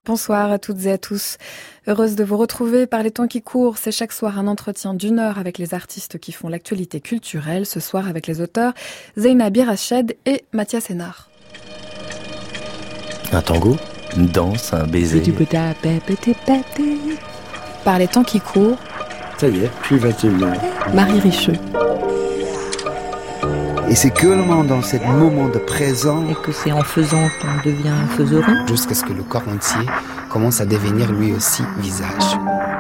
Bonsoir à toutes et à tous. Heureuse de vous retrouver par les temps qui courent. C'est chaque soir un entretien d'1 heure avec les artistes qui font l'actualité culturelle. Ce soir avec les auteurs Zeyna Birached et Mathias Hénard. Un tango, une danse, un baiser. Par les temps qui courent. Ça y est, puis 21h. Marie Richeux. Et c'est que dans ce moment de présent. Et que c'est en faisant qu'on devient faiseron. Jusqu'à ce que le corps entier commence à devenir lui aussi visage.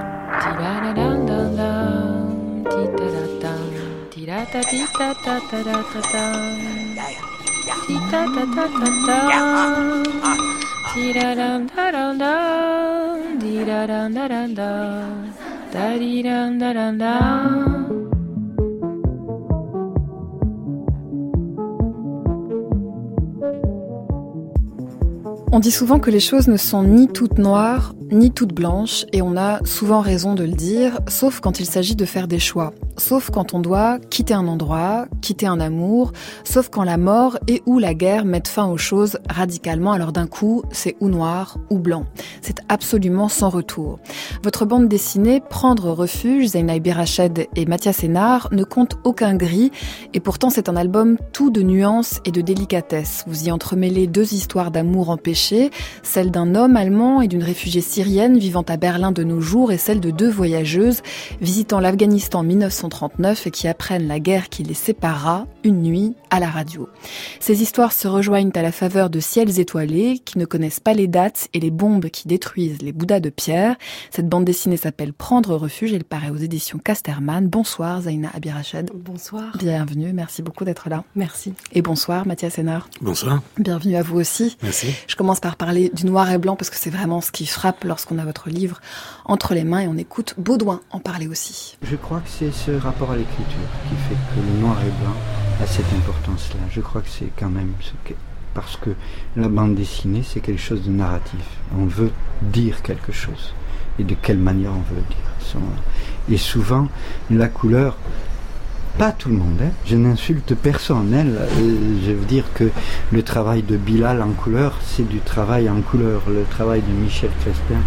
On dit souvent que les choses ne sont ni toutes noires, ni toutes blanches, et on a souvent raison de le dire, sauf quand il s'agit de faire des choix. Sauf quand on doit quitter un endroit, quitter un amour, sauf quand la mort et ou la guerre mettent fin aux choses radicalement, alors d'un coup, c'est ou noir ou blanc. C'est absolument sans retour. Votre bande dessinée, Prendre refuge, Zeyna Birached et Mathias Hénard, ne compte aucun gris, et pourtant c'est un album tout de nuances et de délicatesse. Vous y entremêlez 2 histoires d'amour empêchées, celle d'un homme allemand et d'une réfugiée syrienne vivant à Berlin de nos jours, et celle de 2 voyageuses visitant l'Afghanistan en 1939 et qui apprennent la guerre qui les séparera une nuit à la radio. Ces histoires se rejoignent à la faveur de ciels étoilés qui ne connaissent pas les dates et les bombes qui détruisent les Bouddhas de pierre. Cette bande dessinée s'appelle Prendre refuge, elle paraît aux éditions Casterman. Bonsoir Zeyna Birached. Bonsoir. Bienvenue, merci beaucoup d'être là. Merci. Et bonsoir Mathias Hénard. Bonsoir. Bienvenue à vous aussi. Merci. Je commence par parler du noir et blanc parce que c'est vraiment ce qui frappe lorsqu'on a votre livre entre les mains et on écoute Baudouin en parler aussi. Je crois que c'est ce rapport à l'écriture qui fait que le noir et blanc a cette importance-là. Je crois que c'est quand même parce que la bande dessinée, c'est quelque chose de narratif. On veut dire quelque chose. Et de quelle manière on veut le dire. Et souvent, la couleur, pas tout le monde, hein. Je n'insulte personne. Je veux dire que le travail de Bilal en couleur, c'est du travail en couleur. Le travail de Michel Crespin,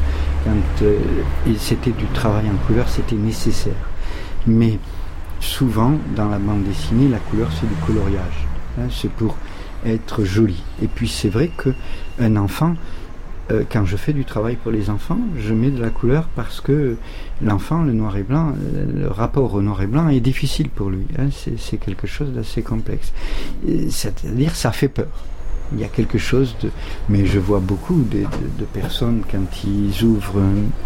c'était du travail en couleur, c'était nécessaire. Mais souvent, dans la bande dessinée, la couleur, c'est du coloriage. Hein, c'est pour être joli. Et puis, c'est vrai qu'un enfant, quand je fais du travail pour les enfants, je mets de la couleur parce que l'enfant, le noir et blanc, le rapport au noir et blanc est difficile pour lui. Hein, c'est quelque chose d'assez complexe. C'est-à-dire, ça fait peur. Il y a quelque chose de... Mais je vois beaucoup de personnes, quand ils ouvrent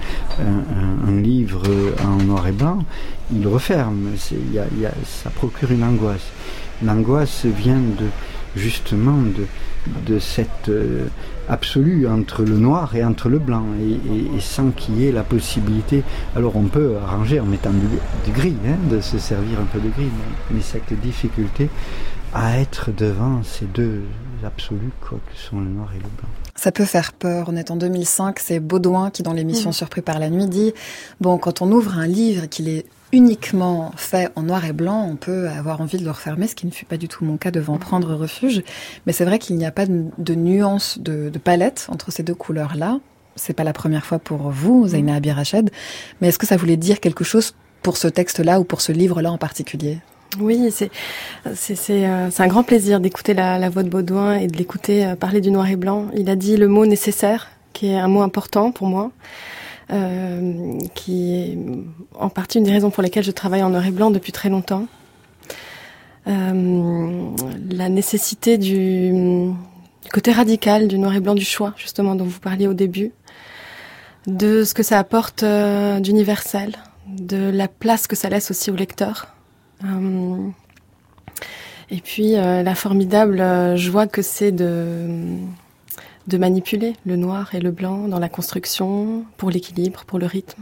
un livre en noir et blanc, ils le referment. Ça procure une angoisse. L'angoisse vient justement de cette absolue entre le noir et entre le blanc, et sans qu'il y ait la possibilité... Alors on peut arranger en mettant du gris, hein, de se servir un peu de gris, mais cette difficulté à être devant ces 2 absolus, quoi, que sont le noir et le blanc. Ça peut faire peur. On est en 2005, c'est Baudouin qui, dans l'émission Surpris par la nuit, dit « Bon, quand on ouvre un livre et qu'il est uniquement fait en noir et blanc, on peut avoir envie de le refermer, ce qui ne fut pas du tout mon cas devant Prendre refuge. Mais c'est vrai qu'il n'y a pas de nuance, de palette entre ces 2 couleurs-là. C'est pas la première fois pour vous, Zeyna Birached. Mais est-ce que ça voulait dire quelque chose pour ce texte-là ou pour ce livre-là en particulier ? Oui, c'est un grand plaisir d'écouter la voix de Baudouin et de l'écouter parler du noir et blanc. Il a dit le mot nécessaire, qui est un mot important pour moi, qui est en partie une des raisons pour lesquelles je travaille en noir et blanc depuis très longtemps. La nécessité du côté radical du noir et blanc, du choix, justement, dont vous parliez au début, de ce que ça apporte d'universel, de la place que ça laisse aussi au lecteur. Et puis la formidable joie que c'est de manipuler le noir et le blanc dans la construction, pour l'équilibre, pour le rythme.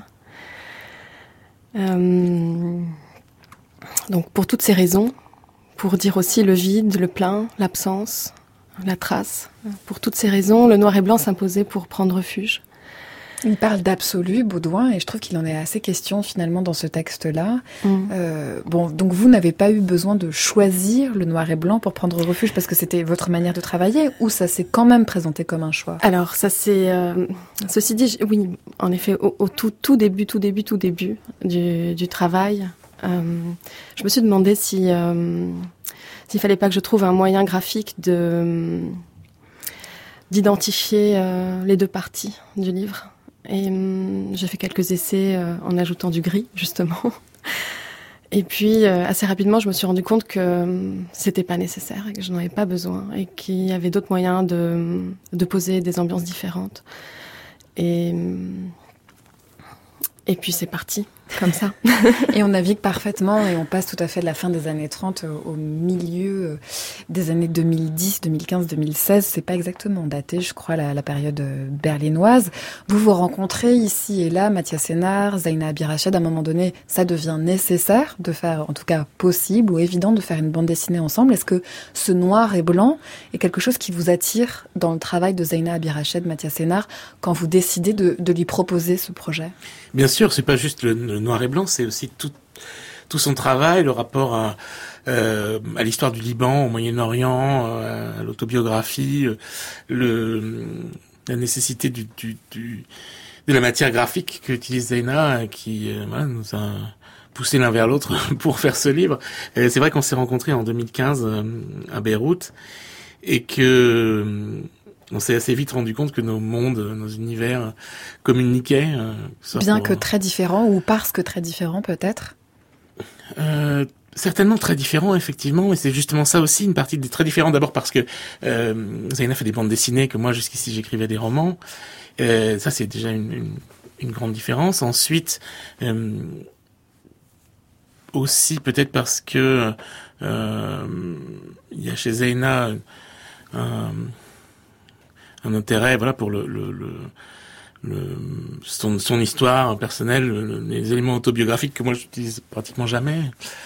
Donc pour toutes ces raisons, pour dire aussi le vide, le plein, l'absence, la trace, pour toutes ces raisons, le noir et blanc s'imposait pour prendre refuge. Il parle d'absolu, Baudouin, et je trouve qu'il en est assez question finalement dans ce texte-là. Donc vous n'avez pas eu besoin de choisir le noir et blanc pour prendre refuge parce que c'était votre manière de travailler, ou ça s'est quand même présenté comme un choix? Alors ça c'est, ceci dit, oui, en effet, au tout début du travail, je me suis demandé s'il fallait pas que je trouve un moyen graphique d'identifier les deux parties du livre. Et j'ai fait quelques essais en ajoutant du gris, justement. Et puis, assez rapidement, je me suis rendu compte que c'était pas nécessaire et que je n'en avais pas besoin et qu'il y avait d'autres moyens de poser des ambiances différentes. Et puis, c'est parti, comme ça. Et on navigue parfaitement et on passe tout à fait de la fin des années 30 au milieu des années 2010, 2015, 2016. C'est pas exactement daté, je crois, la période berlinoise. Vous vous rencontrez ici et là, Mathias Sénard, Zeina Abirached. À un moment donné, ça devient nécessaire de faire, en tout cas possible ou évident, de faire une bande dessinée ensemble. Est-ce que ce noir et blanc est quelque chose qui vous attire dans le travail de Zeina Abirached, Mathias Sénard, quand vous décidez de lui proposer ce projet? Bien sûr, c'est pas juste le noir et blanc, c'est aussi tout son travail, le rapport à l'histoire du Liban, au Moyen-Orient, à l'autobiographie, la nécessité de la matière graphique qu'utilise Zeina, qui nous a poussé l'un vers l'autre pour faire ce livre. Et c'est vrai qu'on s'est rencontrés en 2015 à Beyrouth et que on s'est assez vite rendu compte que nos mondes, nos univers communiquaient. Bien que très différents, ou parce que très différents peut-être? Certainement très différents, effectivement, mais c'est justement ça aussi, une partie des très différents. D'abord parce que Zeina fait des bandes dessinées, que moi jusqu'ici j'écrivais des romans. Ça c'est déjà une grande différence. Ensuite, aussi peut-être parce que il y a chez Zeina un intérêt, voilà, pour son histoire personnelle, les éléments autobiographiques que moi j'utilise pratiquement jamais.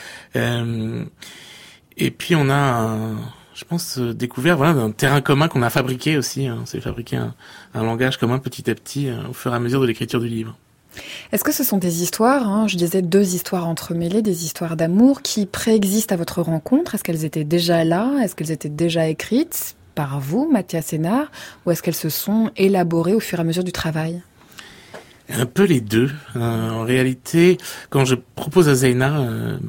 Et puis on a, je pense, découvert un terrain commun qu'on a fabriqué aussi. On s'est fabriqué un langage commun petit à petit au fur et à mesure de l'écriture du livre. Est-ce que ce sont des histoires, je disais 2 histoires entremêlées, des histoires d'amour qui préexistent à votre rencontre? Est-ce qu'elles étaient déjà là? Est-ce qu'elles étaient déjà écrites par vous, Mathias Sénard, ou est-ce qu'elles se sont élaborées au fur et à mesure du travail? Un peu les deux. En réalité, quand je propose à Zeina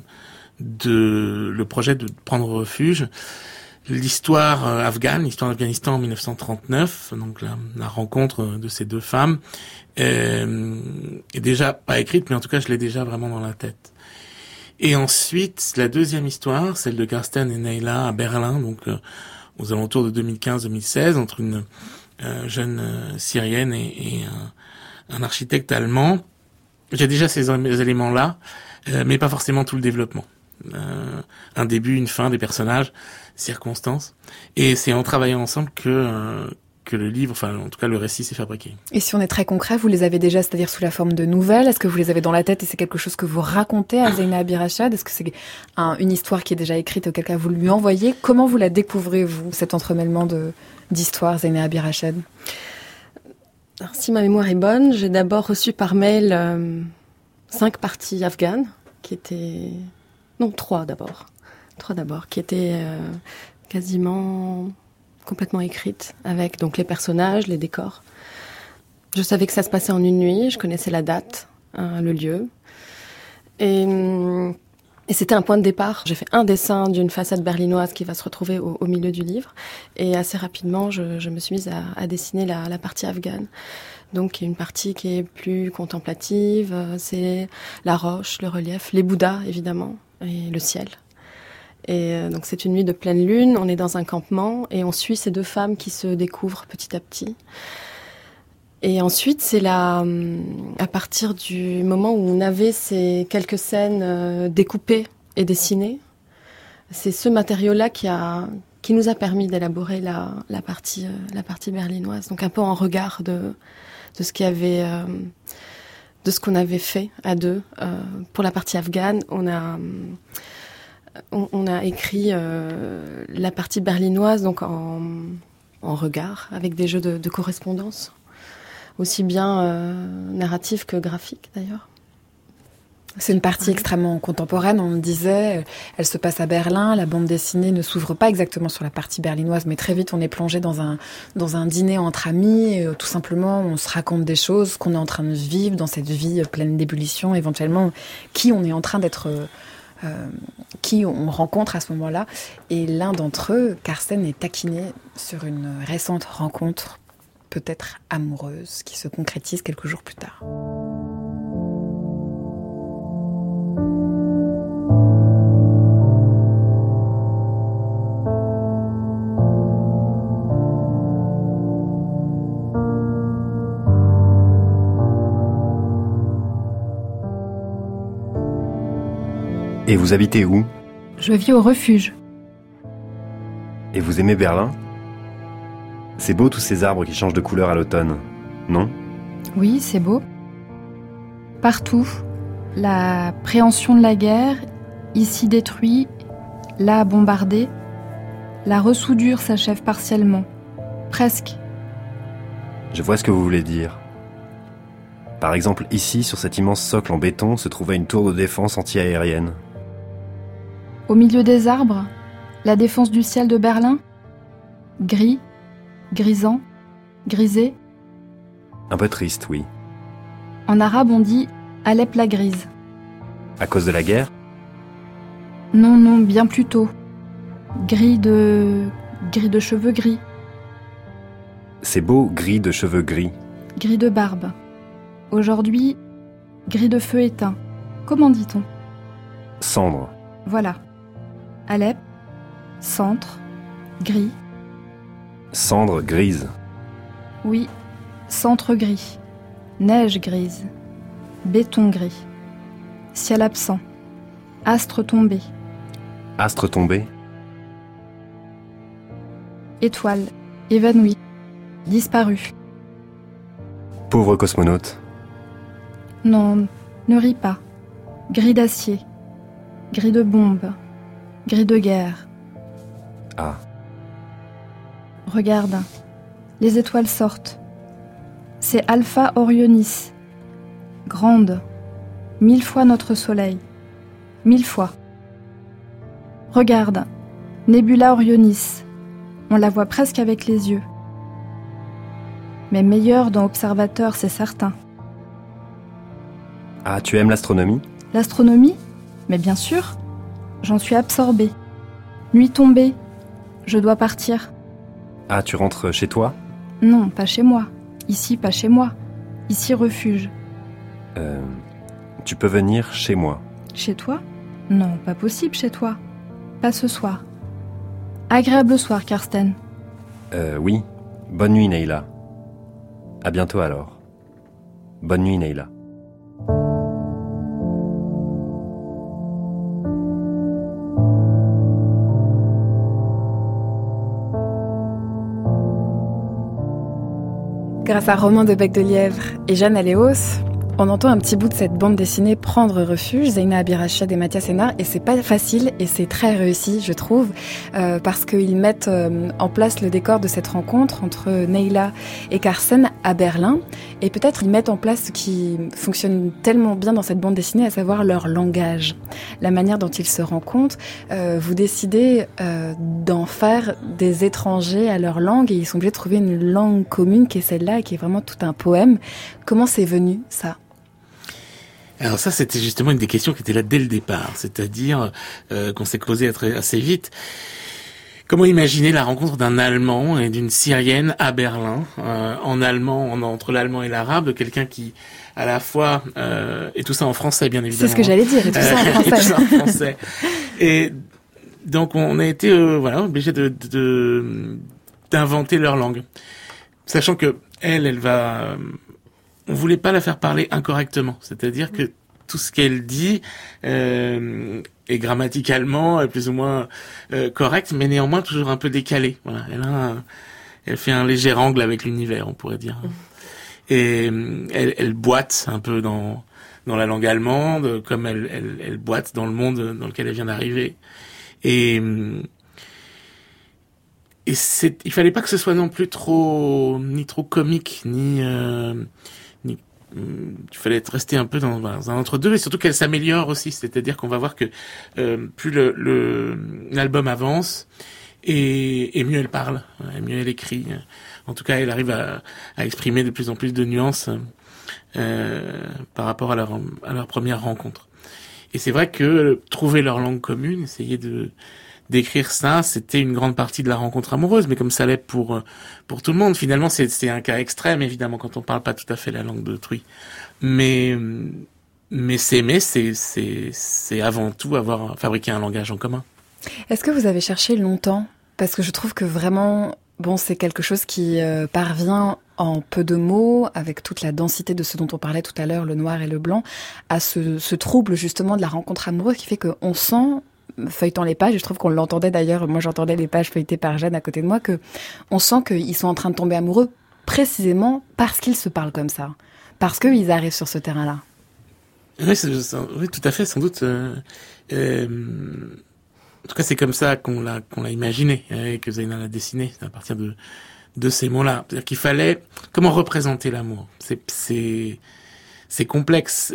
le projet de prendre refuge, l'histoire afghane, l'histoire d'Afghanistan en 1939, donc la rencontre de ces deux femmes, est déjà pas écrite, mais en tout cas je l'ai déjà vraiment dans la tête. Et ensuite, la deuxième histoire, celle de Karsten et Neyla à Berlin, donc aux alentours de 2015-2016, entre une jeune syrienne et un architecte allemand. J'ai déjà ces éléments-là, mais pas forcément tout le développement. Un début, une fin, des personnages, circonstances. Et c'est en travaillant ensemble que le livre, enfin en tout cas le récit s'est fabriqué. Et si on est très concret, vous les avez déjà, c'est-à-dire sous la forme de nouvelles? Est-ce que vous les avez dans la tête et c'est quelque chose que vous racontez à Zeina Abirached? Est-ce que c'est une histoire qui est déjà écrite auquel cas vous lui envoyez? Comment vous la découvrez, vous, cet entremêlement d'histoires, Zeina Abirached? Alors, si ma mémoire est bonne, j'ai d'abord reçu par mail 5 parties afghanes, qui étaient... Non, 3 d'abord. 3 d'abord, qui étaient quasiment complètement écrites, avec donc les personnages, les décors. Je savais que ça se passait en une nuit, je connaissais la date, le lieu. Et c'était un point de départ. J'ai fait un dessin d'une façade berlinoise qui va se retrouver au milieu du livre. Et assez rapidement, je me suis mise à dessiner la partie afghane. Donc, il y a une partie qui est plus contemplative. C'est la roche, le relief, les Bouddhas, évidemment, et le ciel. Et donc, c'est une nuit de pleine lune. On est dans un campement et on suit ces 2 femmes qui se découvrent petit à petit. Et ensuite, c'est à partir du moment où on avait ces quelques scènes découpées et dessinées, c'est ce matériau-là qui nous a permis d'élaborer la partie berlinoise. Donc un peu en regard de ce qu'il y avait, de ce qu'on avait fait à 2 pour la partie afghane. On a écrit la partie berlinoise donc en regard avec des jeux de correspondance. aussi bien narrative que graphique d'ailleurs. C'est une partie extrêmement contemporaine, on le disait, elle se passe à Berlin, la bande dessinée ne s'ouvre pas exactement sur la partie berlinoise, mais très vite on est plongé dans un dîner entre amis, et, tout simplement on se raconte des choses qu'on est en train de vivre dans cette vie pleine d'ébullition, éventuellement qui on est en train d'être, qui on rencontre à ce moment-là. Et l'un d'entre eux, Carsten, est taquiné sur une récente rencontre, peut-être amoureuse, qui se concrétise quelques jours plus tard. Et vous habitez où ? Je vis au refuge. Et vous aimez Berlin ? C'est beau tous ces arbres qui changent de couleur à l'automne, non ? Oui, c'est beau. Partout, la préhension de la guerre, ici détruite, là bombardée, la ressoudure s'achève partiellement, presque. Je vois ce que vous voulez dire. Par exemple, ici, sur cet immense socle en béton, se trouvait une tour de défense anti-aérienne. Au milieu des arbres, la défense du ciel de Berlin, gris, grisant, grisé. Un peu triste, oui. En arabe, on dit Alep la grise. À cause de la guerre ? Non, bien plus tôt. Gris de cheveux gris. C'est beau, gris de cheveux gris. Gris de barbe. Aujourd'hui, gris de feu éteint. Comment dit-on ? Cendre. Voilà. Alep, centre, gris. Cendre grise. Oui, centre gris. Neige grise. Béton gris. Ciel absent. Astre tombé. Astre tombé. Étoile, évanouie, disparue. Pauvre cosmonaute. Non, ne ris pas. Gris d'acier. Gris de bombe. Gris de guerre. Ah. Regarde, les étoiles sortent. C'est Alpha Orionis. Grande. 1000 fois notre soleil. 1000 fois. Regarde, Nebula Orionis. On la voit presque avec les yeux. Mais meilleure dans Observateur, c'est certain. Ah, tu aimes l'astronomie ? L'astronomie ? Mais bien sûr. J'en suis absorbée. Nuit tombée. Je dois partir. Ah, tu rentres chez toi ? Non, pas chez moi. Ici, pas chez moi. Ici, refuge. Tu peux venir chez moi. Chez toi ? Non, pas possible chez toi. Pas ce soir. Agréable soir, Carsten. Oui. Bonne nuit, Neila. À bientôt alors. Bonne nuit, Neila. Grâce à Romain de Bec de Lièvre et Jeanne Aléos, on entend un petit bout de cette bande dessinée prendre refuge, Zeina Abirachad et Mathias Hénard, et c'est pas facile et c'est très réussi, je trouve, parce qu'ils mettent en place le décor de cette rencontre entre Neila et Carsten à Berlin, et peut-être ils mettent en place ce qui fonctionne tellement bien dans cette bande dessinée, à savoir leur langage, la manière dont ils se rencontrent. Vous décidez d'en faire des étrangers à leur langue, et ils sont obligés de trouver une langue commune qui est celle-là, et qui est vraiment tout un poème. Comment c'est venu, ça ? Alors ça, c'était justement une des questions qui était là dès le départ, c'est-à-dire qu'on s'est posé assez vite. Comment imaginer la rencontre d'un Allemand et d'une Syrienne à Berlin, en allemand, entre l'allemand et l'arabe, quelqu'un qui, à la fois, et tout ça en français, bien évidemment. C'est ce que j'allais dire, et tout ça en français. Et tout ça en français. Et donc, on a été, obligé d'inventer leur langue, sachant que elle va. On voulait pas la faire parler incorrectement, c'est-à-dire que tout ce qu'elle dit est grammaticalement plus ou moins correct, mais néanmoins toujours un peu décalé. Voilà, elle fait un léger angle avec l'univers, on pourrait dire. Et elle boite un peu dans la langue allemande, comme elle boite dans le monde dans lequel elle vient d'arriver. Et il fallait pas que ce soit non plus trop comique, il fallait rester un peu dans un entre-deux, et surtout qu'elle s'améliore aussi, c'est-à-dire qu'on va voir que plus l'album avance, et mieux elle parle, et mieux elle écrit. En tout cas, elle arrive à exprimer de plus en plus de nuances par rapport à leur première rencontre. Et c'est vrai que trouver leur langue commune, essayer d'écrire ça, c'était une grande partie de la rencontre amoureuse, mais comme ça l'est pour tout le monde. Finalement, c'est un cas extrême, évidemment, quand on parle pas tout à fait la langue d'autrui. Mais s'aimer, c'est avant tout fabriquer un langage en commun. Est-ce que vous avez cherché longtemps ? Parce que je trouve que vraiment, c'est quelque chose qui parvient en peu de mots, avec toute la densité de ce dont on parlait tout à l'heure, le noir et le blanc, à ce trouble justement de la rencontre amoureuse qui fait qu'on sent, feuilletant les pages, et je trouve qu'on l'entendait d'ailleurs, moi j'entendais les pages feuilletées par Jeanne à côté de moi, on sent qu'ils sont en train de tomber amoureux précisément parce qu'ils se parlent comme ça, parce qu'ils arrivent sur ce terrain-là. Oui, tout à fait, sans doute. En tout cas, c'est comme ça qu'on l'a imaginé, et que Zeyna l'a dessiné, à partir de ces mots-là. C'est-à-dire qu'il fallait comment représenter l'amour. C'est complexe.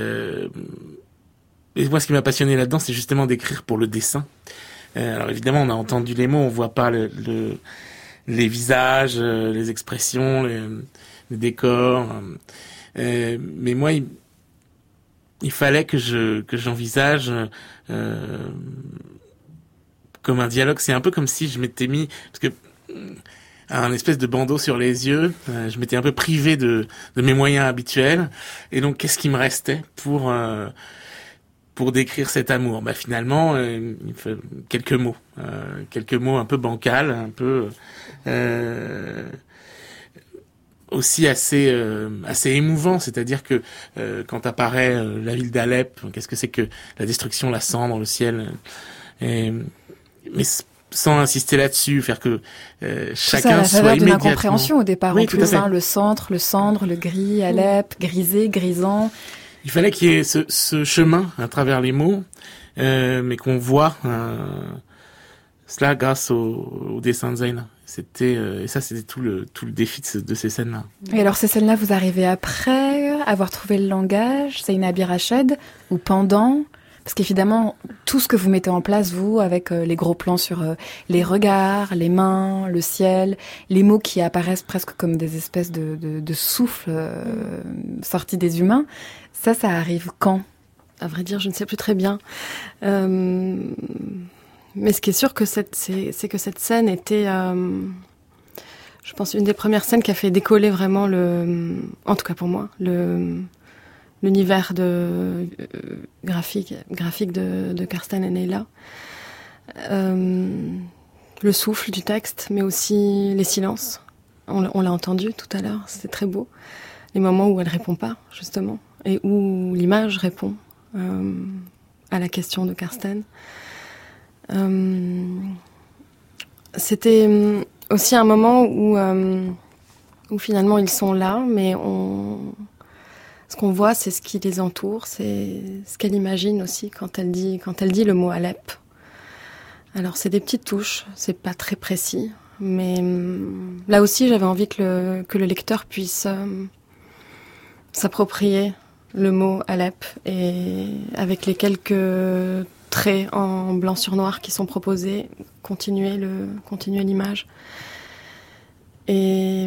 Et moi, ce qui m'a passionné là-dedans, c'est justement d'écrire pour le dessin. Alors évidemment, on a entendu les mots, on voit pas les visages, les expressions, les décors. Mais moi, il fallait que j'envisage comme un dialogue. C'est un peu comme si je m'étais mis, parce que un espèce de bandeau sur les yeux, je m'étais un peu privé de mes moyens habituels, et donc qu'est-ce qui me restait pour décrire cet amour? Finalement, il faut quelques mots un peu bancals, un peu aussi assez émouvant, c'est-à-dire que quand apparaît la ville d'Alep, qu'est-ce que c'est que la destruction, la cendre, le ciel, mais sans insister là-dessus, faire que chacun soit immédiatement... Tout ça à la faveur d'une incompréhension au départ, en plus, le centre, le cendre, le gris, Alep, grisé, grisant. Il fallait qu'il y ait ce chemin à travers les mots, mais qu'on voit cela grâce au dessin de Zeyna. Et ça, c'était tout le défi de ces scènes-là. Et alors, ces scènes-là, vous arrivez après avoir trouvé le langage, Zeyna Abirached, ou pendant? Parce qu'évidemment, tout ce que vous mettez en place, vous, avec les gros plans sur les regards, les mains, le ciel, les mots qui apparaissent presque comme des espèces de souffles sortis des humains, ça arrive quand? À vrai dire, je ne sais plus très bien. Mais ce qui est sûr, c'est que cette scène était, je pense, une des premières scènes qui a fait décoller vraiment en tout cas pour moi, l'univers graphique de Karsten et Neyla. Le souffle du texte, mais aussi les silences. On l'a entendu tout à l'heure, c'était très beau. Les moments où elle répond pas, justement, et où l'image répond à la question de Karsten. C'était aussi un moment où finalement ils sont là, mais ce qu'on voit, c'est ce qui les entoure, c'est ce qu'elle imagine aussi quand elle dit le mot Alep. Alors c'est des petites touches, c'est pas très précis, mais là aussi j'avais envie que le lecteur puisse s'approprier le mot Alep, et avec les quelques traits en blanc sur noir qui sont proposés, continuer l'image. Et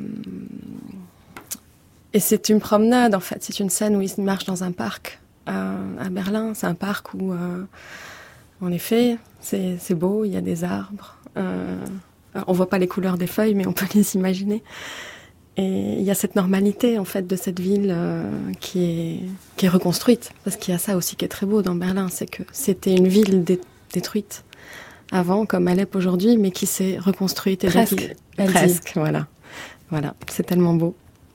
c'est une promenade, en fait. C'est une scène où ils marchent dans un parc à Berlin. C'est un parc où, en effet, c'est beau, il y a des arbres. On voit pas les couleurs des feuilles, mais on peut les imaginer. Et il y a cette normalité, en fait, de cette ville qui est reconstruite. Parce qu'il y a ça aussi qui est très beau dans Berlin, c'est que c'était une ville détruite avant, comme Alep aujourd'hui, mais qui s'est reconstruite. Et presque. Presque, voilà. C'est tellement beau.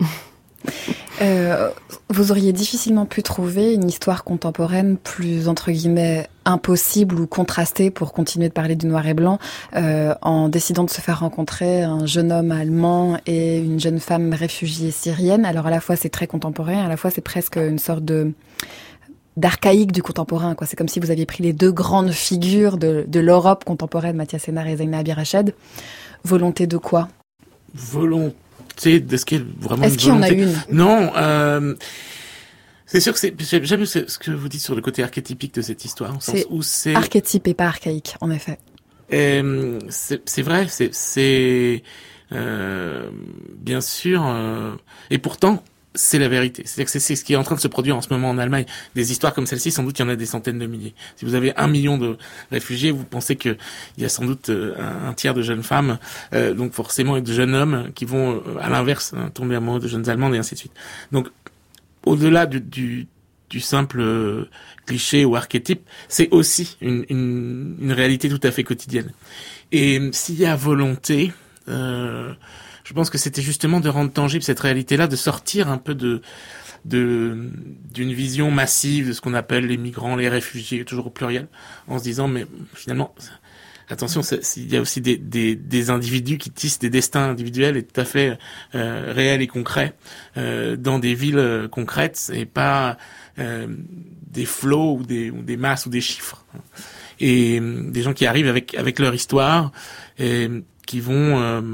Vous auriez difficilement pu trouver une histoire contemporaine plus, entre guillemets, impossible ou contrastée pour continuer de parler du noir et blanc en décidant de se faire rencontrer un jeune homme allemand et une jeune femme réfugiée syrienne. Alors à la fois c'est très contemporain, à la fois c'est presque une sorte de d'archaïque du contemporain, quoi. C'est comme si vous aviez pris les deux grandes figures de l'Europe contemporaine, Mathias Sénard et Zaina Abirached. Volonté de quoi? Volonté de ce qui est vraiment. Est-ce qu'il y en a une? Non. C'est sûr que j'aime bien ce que vous dites sur le côté archétypique de cette histoire, au sens où c'est archétype et pas archaïque, en effet. C'est vrai, c'est bien sûr, et pourtant c'est la vérité. C'est-à-dire que c'est ce qui est en train de se produire en ce moment en Allemagne. Des histoires comme celle-ci, sans doute il y en a des centaines de milliers. Si vous avez 1 million de réfugiés, vous pensez que il y a sans doute un tiers de jeunes femmes, donc forcément et de jeunes hommes qui vont à l'inverse tomber amoureux de jeunes Allemandes et ainsi de suite. Donc au-delà du simple cliché ou archétype, c'est aussi une réalité tout à fait quotidienne. Et s'il y a volonté, je pense que c'était justement de rendre tangible cette réalité-là, de sortir un peu d'une vision massive de ce qu'on appelle les migrants, les réfugiés, toujours au pluriel, en se disant mais finalement attention, il y a aussi des individus qui tissent des destins individuels et tout à fait réels et concrets dans des villes concrètes et pas des flots ou des masses ou des chiffres. Et des gens qui arrivent avec leur histoire et qui vont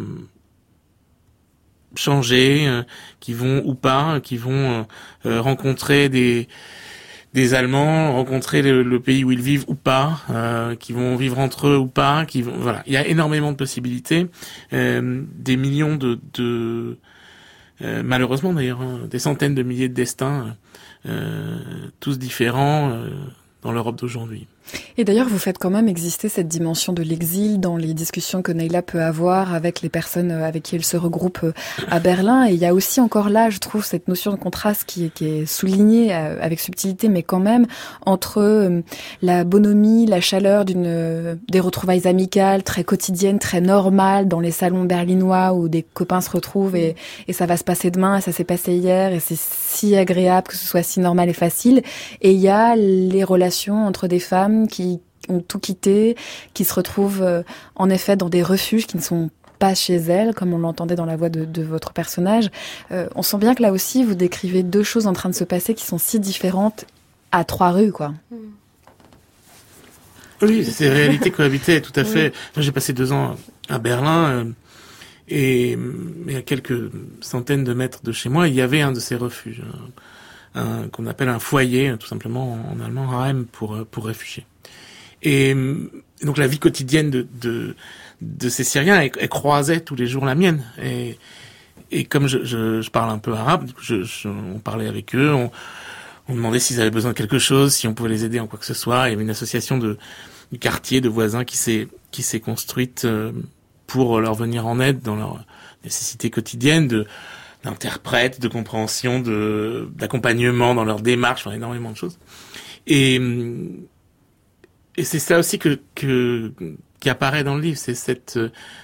changer, qui vont ou pas, qui vont rencontrer des Allemands, rencontrer le pays où ils vivent ou pas, qui vont vivre entre eux ou pas, voilà. Il y a énormément de possibilités, des millions de malheureusement d'ailleurs, des centaines de milliers de destins, tous différents dans l'Europe d'aujourd'hui. Et d'ailleurs, vous faites quand même exister cette dimension de l'exil dans les discussions que Nayla peut avoir avec les personnes avec qui elle se regroupe à Berlin. Et il y a aussi encore là, je trouve, cette notion de contraste qui est soulignée avec subtilité, mais quand même, entre la bonhomie, la chaleur des retrouvailles amicales très quotidiennes, très normales dans les salons berlinois où des copains se retrouvent et ça va se passer demain et ça s'est passé hier et c'est si agréable que ce soit si normal et facile. Et il y a les relations entre des femmes qui ont tout quitté, qui se retrouvent en effet dans des refuges qui ne sont pas chez elles, comme on l'entendait dans la voix de votre personnage. On sent bien que là aussi, vous décrivez deux choses en train de se passer qui sont si différentes à 3 rues, quoi. Oui, ces réalités cohabitaient tout à fait. Moi, j'ai passé 2 ans à Berlin et à quelques centaines de mètres de chez moi, il y avait un de ces refuges. Qu'on appelle un foyer, tout simplement en allemand, Heim pour réfugiés. Et donc la vie quotidienne de ces Syriens, elle croisait tous les jours la mienne. Et comme je parle un peu arabe, on parlait avec eux, on demandait s'ils avaient besoin de quelque chose, si on pouvait les aider en quoi que ce soit. Il y avait une association du quartier, de voisins qui s'est construite pour leur venir en aide dans leurs nécessités quotidiennes d'interprètes, de compréhension, d'accompagnement dans leur démarche, enfin, énormément de choses. Et c'est ça aussi qui apparaît dans le livre, c'est cette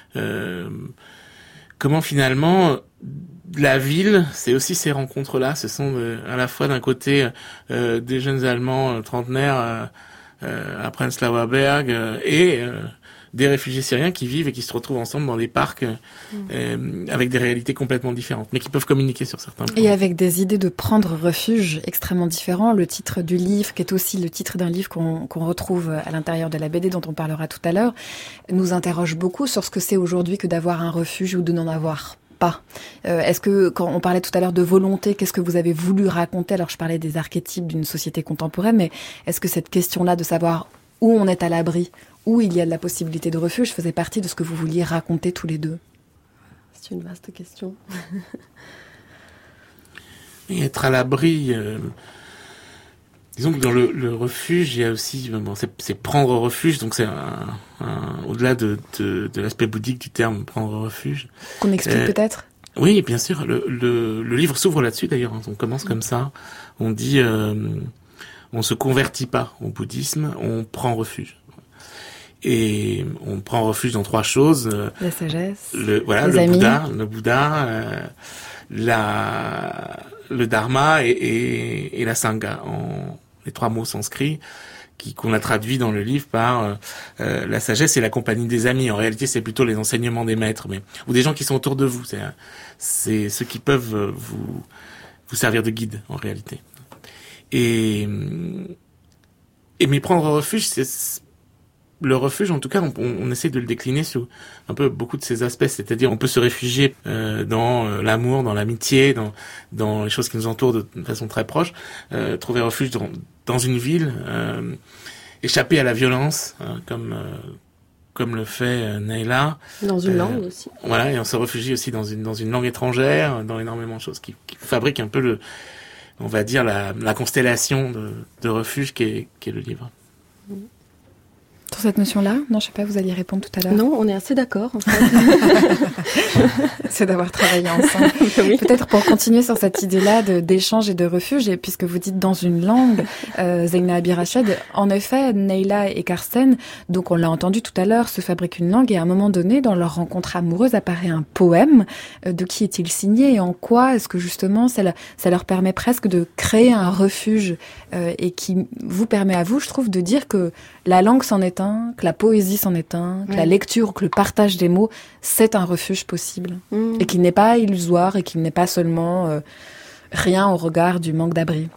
comment finalement la ville, c'est aussi ces rencontres-là. Ce sont à la fois d'un côté des jeunes Allemands trentenaires à Prenzlauer Berg et des réfugiés syriens qui vivent et qui se retrouvent ensemble dans des parcs avec des réalités complètement différentes, mais qui peuvent communiquer sur certains points. Et avec des idées de prendre refuge extrêmement différents. Le titre du livre, qui est aussi le titre d'un livre qu'on retrouve à l'intérieur de la BD dont on parlera tout à l'heure, nous interroge beaucoup sur ce que c'est aujourd'hui que d'avoir un refuge ou de n'en avoir pas. Est-ce que, quand on parlait tout à l'heure de volonté, qu'est-ce que vous avez voulu raconter? Alors je parlais des archétypes d'une société contemporaine, mais est-ce que cette question-là de savoir où on est à l'abri, où il y a de la possibilité de refuge, faisait partie de ce que vous vouliez raconter tous les deux? C'est une vaste question. Et être à l'abri, disons que dans le refuge, il y a aussi, c'est prendre refuge, donc c'est au-delà de l'aspect bouddhique du terme prendre refuge. Qu'on explique peut-être? Oui, bien sûr. Le livre s'ouvre là-dessus d'ailleurs. On commence comme ça. On dit, on se convertit pas au bouddhisme, on prend refuge. Et on prend refuge dans 3 choses. La sagesse. Le Bouddha, le Dharma et la Sangha. Les 3 mots sanscrits qu'on a traduits dans le livre par la sagesse et la compagnie des amis. En réalité, c'est plutôt les enseignements des maîtres, ou des gens qui sont autour de vous. C'est ceux qui peuvent vous servir de guide, en réalité. Et mais prendre refuge, c'est le refuge, en tout cas, on essaie de le décliner sur un peu beaucoup de ces aspects. C'est-à-dire, on peut se réfugier dans l'amour, dans l'amitié, dans les choses qui nous entourent de façon très proche. Trouver refuge dans une ville, échapper à la violence, comme le fait Nayla. Dans une langue aussi. Voilà, et on se réfugie aussi dans une langue étrangère, dans énormément de choses qui fabriquent un peu on va dire la constellation de refuge qu'est le livre. Sur cette notion-là, non, je sais pas, vous alliez répondre tout à l'heure. Non, on est assez d'accord, en fait. C'est d'avoir travaillé ensemble. Oui. Peut-être pour continuer sur cette idée-là d'échange et de refuge, et puisque vous dites dans une langue, Zeyna Abirached, en effet, Nayla et Karsten, donc on l'a entendu tout à l'heure, se fabriquent une langue, et à un moment donné, dans leur rencontre amoureuse, apparaît un poème. De qui est-il signé, et en quoi est-ce que justement ça leur permet presque de créer un refuge, et qui vous permet à vous, je trouve, de dire que la langue s'en est un, que la poésie s'en est un, que la lecture ou que le partage des mots, c'est un refuge possible. Et qu'il n'est pas illusoire et qu'il n'est pas seulement rien au regard du manque d'abri.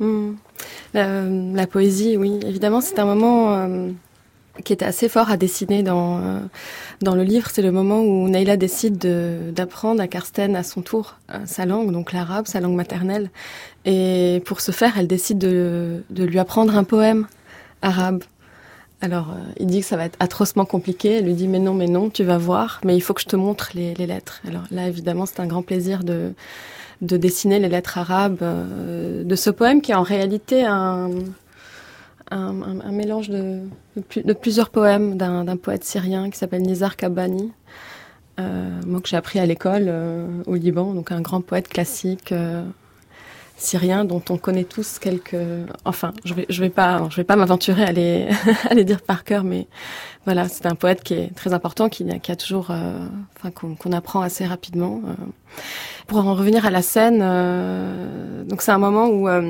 La poésie, oui, évidemment, c'est un moment qui était assez fort à dessiner dans le livre. C'est le moment où Nayla décide d'apprendre à Karsten à son tour sa langue, donc l'arabe, sa langue maternelle. Et pour ce faire, elle décide de lui apprendre un poème arabe. Alors, il dit que ça va être atrocement compliqué. Elle lui dit, mais non, tu vas voir, mais il faut que je te montre les lettres. Alors là, évidemment, c'est un grand plaisir de dessiner les lettres arabes de ce poème qui est en réalité un mélange de plusieurs poèmes d'un poète syrien qui s'appelle Nizar Qabbani, moi que j'ai appris à l'école au Liban, donc un grand poète classique syrien dont on connaît tous quelques... Enfin, je vais pas m'aventurer à les dire par cœur, mais voilà, c'est un poète qui est très important, qui a toujours... qu'on apprend assez rapidement. Pour en revenir à la scène, donc c'est un moment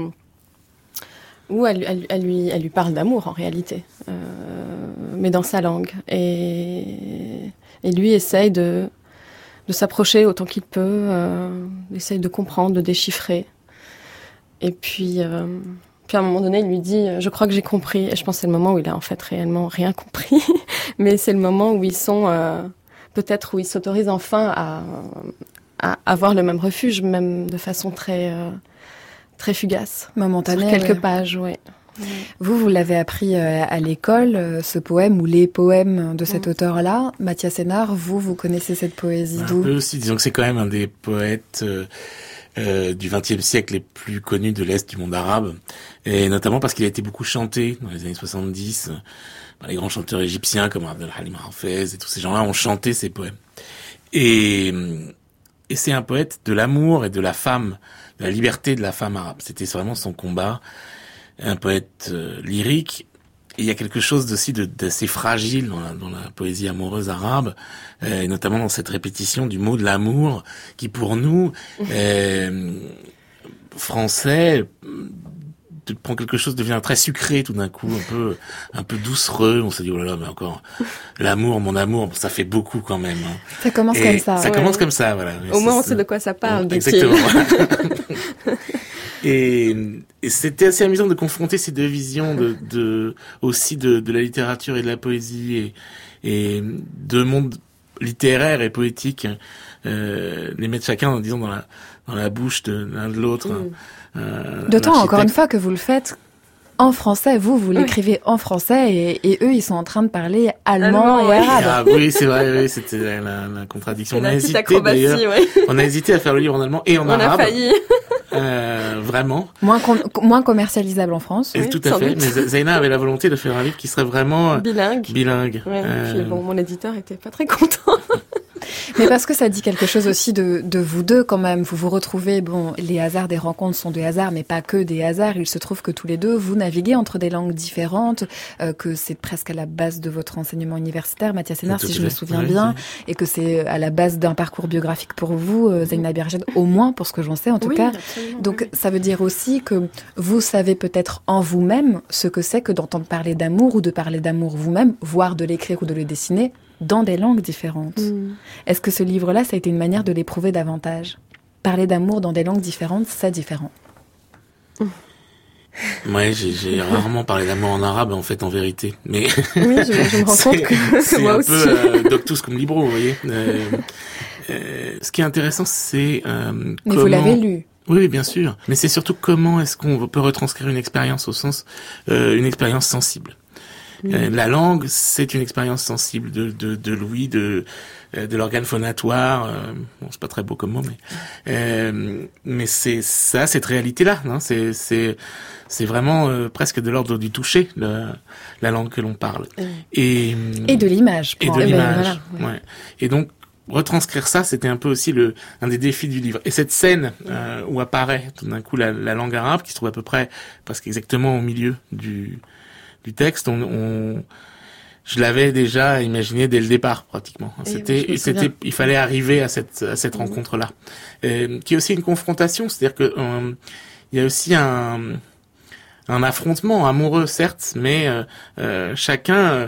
où elle lui parle d'amour, en réalité, mais dans sa langue. Et lui essaye de s'approcher autant qu'il peut, essaye de comprendre, de déchiffrer. Et puis à un moment donné, il lui dit « Je crois que j'ai compris ». Et je pense que c'est le moment où il a en fait réellement rien compris. Mais c'est le moment où ils sont... peut-être où ils s'autorisent enfin à avoir le même refuge, même de façon très fugace. Momentanée. Sur quelques pages, oui. Vous l'avez appris à l'école, ce poème ou les poèmes de cet auteur-là. Mathias Hénard, vous connaissez cette poésie d'où ? Un peu aussi, disons que c'est quand même un des poètes... du XXe siècle les plus connus de l'Est du monde arabe, et notamment parce qu'il a été beaucoup chanté dans les années 70. Les grands chanteurs égyptiens comme Abdel Halim Hafez et tous ces gens-là ont chanté ces poèmes. Et c'est un poète de l'amour et de la femme, de la liberté de la femme arabe. C'était vraiment son combat. Un poète lyrique. Et il y a quelque chose aussi d'assez fragile dans la poésie amoureuse arabe, et notamment dans cette répétition du mot de l'amour, qui pour nous, Français, prend quelque chose, devient très sucré tout d'un coup, un peu doucereux. On se dit, oh là là, mais encore, l'amour, mon amour, ça fait beaucoup quand même. Hein. Ça commence comme ça. Ça commence comme ça, voilà. Au moins, on sait de quoi ça parle. Exactement. Et c'était assez amusant de confronter ces deux visions aussi de la littérature et de la poésie et deux mondes littéraires et poétiques, les mettre chacun, disons, dans la bouche de l'un de l'autre. D'autant, encore une fois, que vous le faites en français. Vous l'écrivez en français et eux, ils sont en train de parler allemand et arabe. Ah, oui, c'est vrai, oui, c'était la contradiction. On a hésité, d'ailleurs. On a hésité à faire le livre en allemand et en arabe. On a failli. Vraiment. Moins commercialisable en France. Oui, tout à fait. Mais Zeyna avait la volonté de faire un livre qui serait vraiment bilingue. Ouais, puis mon éditeur était pas très content. Mais parce que ça dit quelque chose aussi de vous deux quand même. Vous vous retrouvez, les hasards des rencontres sont des hasards, mais pas que des hasards. Il se trouve que tous les deux, vous naviguez entre des langues différentes, que c'est presque à la base de votre enseignement universitaire, Mathias Hénard, si je me souviens bien, et que c'est à la base d'un parcours biographique pour vous, Zeyna Abirached, au moins pour ce que j'en sais en tout cas. Donc ça veut dire aussi que vous savez peut-être en vous-même ce que c'est que d'entendre parler d'amour ou de parler d'amour vous-même, voire de l'écrire ou de le dessiner, dans des langues différentes. Est-ce que ce livre-là, ça a été une manière de l'éprouver davantage ? Parler d'amour dans des langues différentes, c'est différent. Ouais, j'ai rarement parlé d'amour en arabe, en fait, en vérité. Mais oui, je me rends compte que moi aussi. C'est un peu doctus cum libro, vous voyez. Ce qui est intéressant, c'est Mais comment... vous l'avez lu. Oui, bien sûr. Mais c'est surtout comment est-ce qu'on peut retranscrire une expérience au sens une expérience sensible. La langue, c'est une expérience sensible de l'ouïe, de l'organe phonatoire. Bon, c'est pas très beau comme mot, mais c'est ça, cette réalité-là. Hein, c'est vraiment presque de l'ordre du toucher, la langue que l'on parle. Et de l'image. Et de l'image. Voilà, ouais. Et donc retranscrire ça, c'était un peu aussi un des défis du livre. Et cette scène où apparaît tout d'un coup la langue arabe, qui se trouve à peu près, presque exactement au milieu du texte, je l'avais déjà imaginé dès le départ, pratiquement. Il fallait arriver à cette rencontre-là. Qui est aussi une confrontation, c'est-à-dire que, il y a aussi un affrontement amoureux, certes, mais, chacun,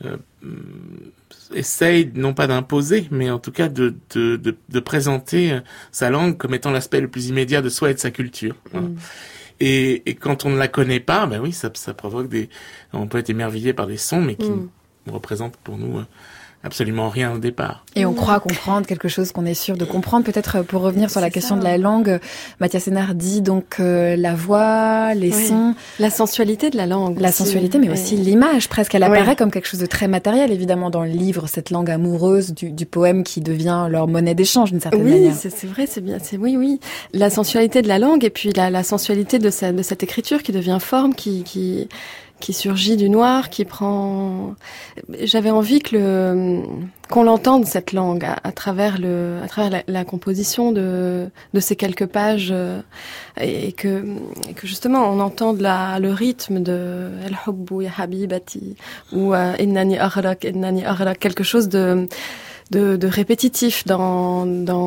essaye non pas d'imposer, mais en tout cas de présenter sa langue comme étant l'aspect le plus immédiat de soi et de sa culture. Voilà. Et quand on ne la connaît pas, ben oui, ça provoque on peut être émerveillé par des sons, mais qui ne représentent pour nous absolument rien au départ. Et on croit comprendre quelque chose qu'on est sûr de comprendre. Peut-être pour revenir sur la question de la langue, Mathias Enard dit donc la voix, les sons. La sensualité de la langue. La sensualité, mais aussi l'image presque. Elle apparaît comme quelque chose de très matériel, évidemment, dans le livre, cette langue amoureuse du poème qui devient leur monnaie d'échange d'une certaine manière. Oui, c'est vrai, c'est bien. Oui. La sensualité de la langue et puis la sensualité de cette écriture qui devient forme, qui surgit du noir, qui prend... J'avais envie qu'on l'entende, cette langue, à travers la composition de ces quelques pages, et que justement, on entende le rythme de El Hubbu ya Habibati, ou Innani Aghraq, quelque chose de répétitif pas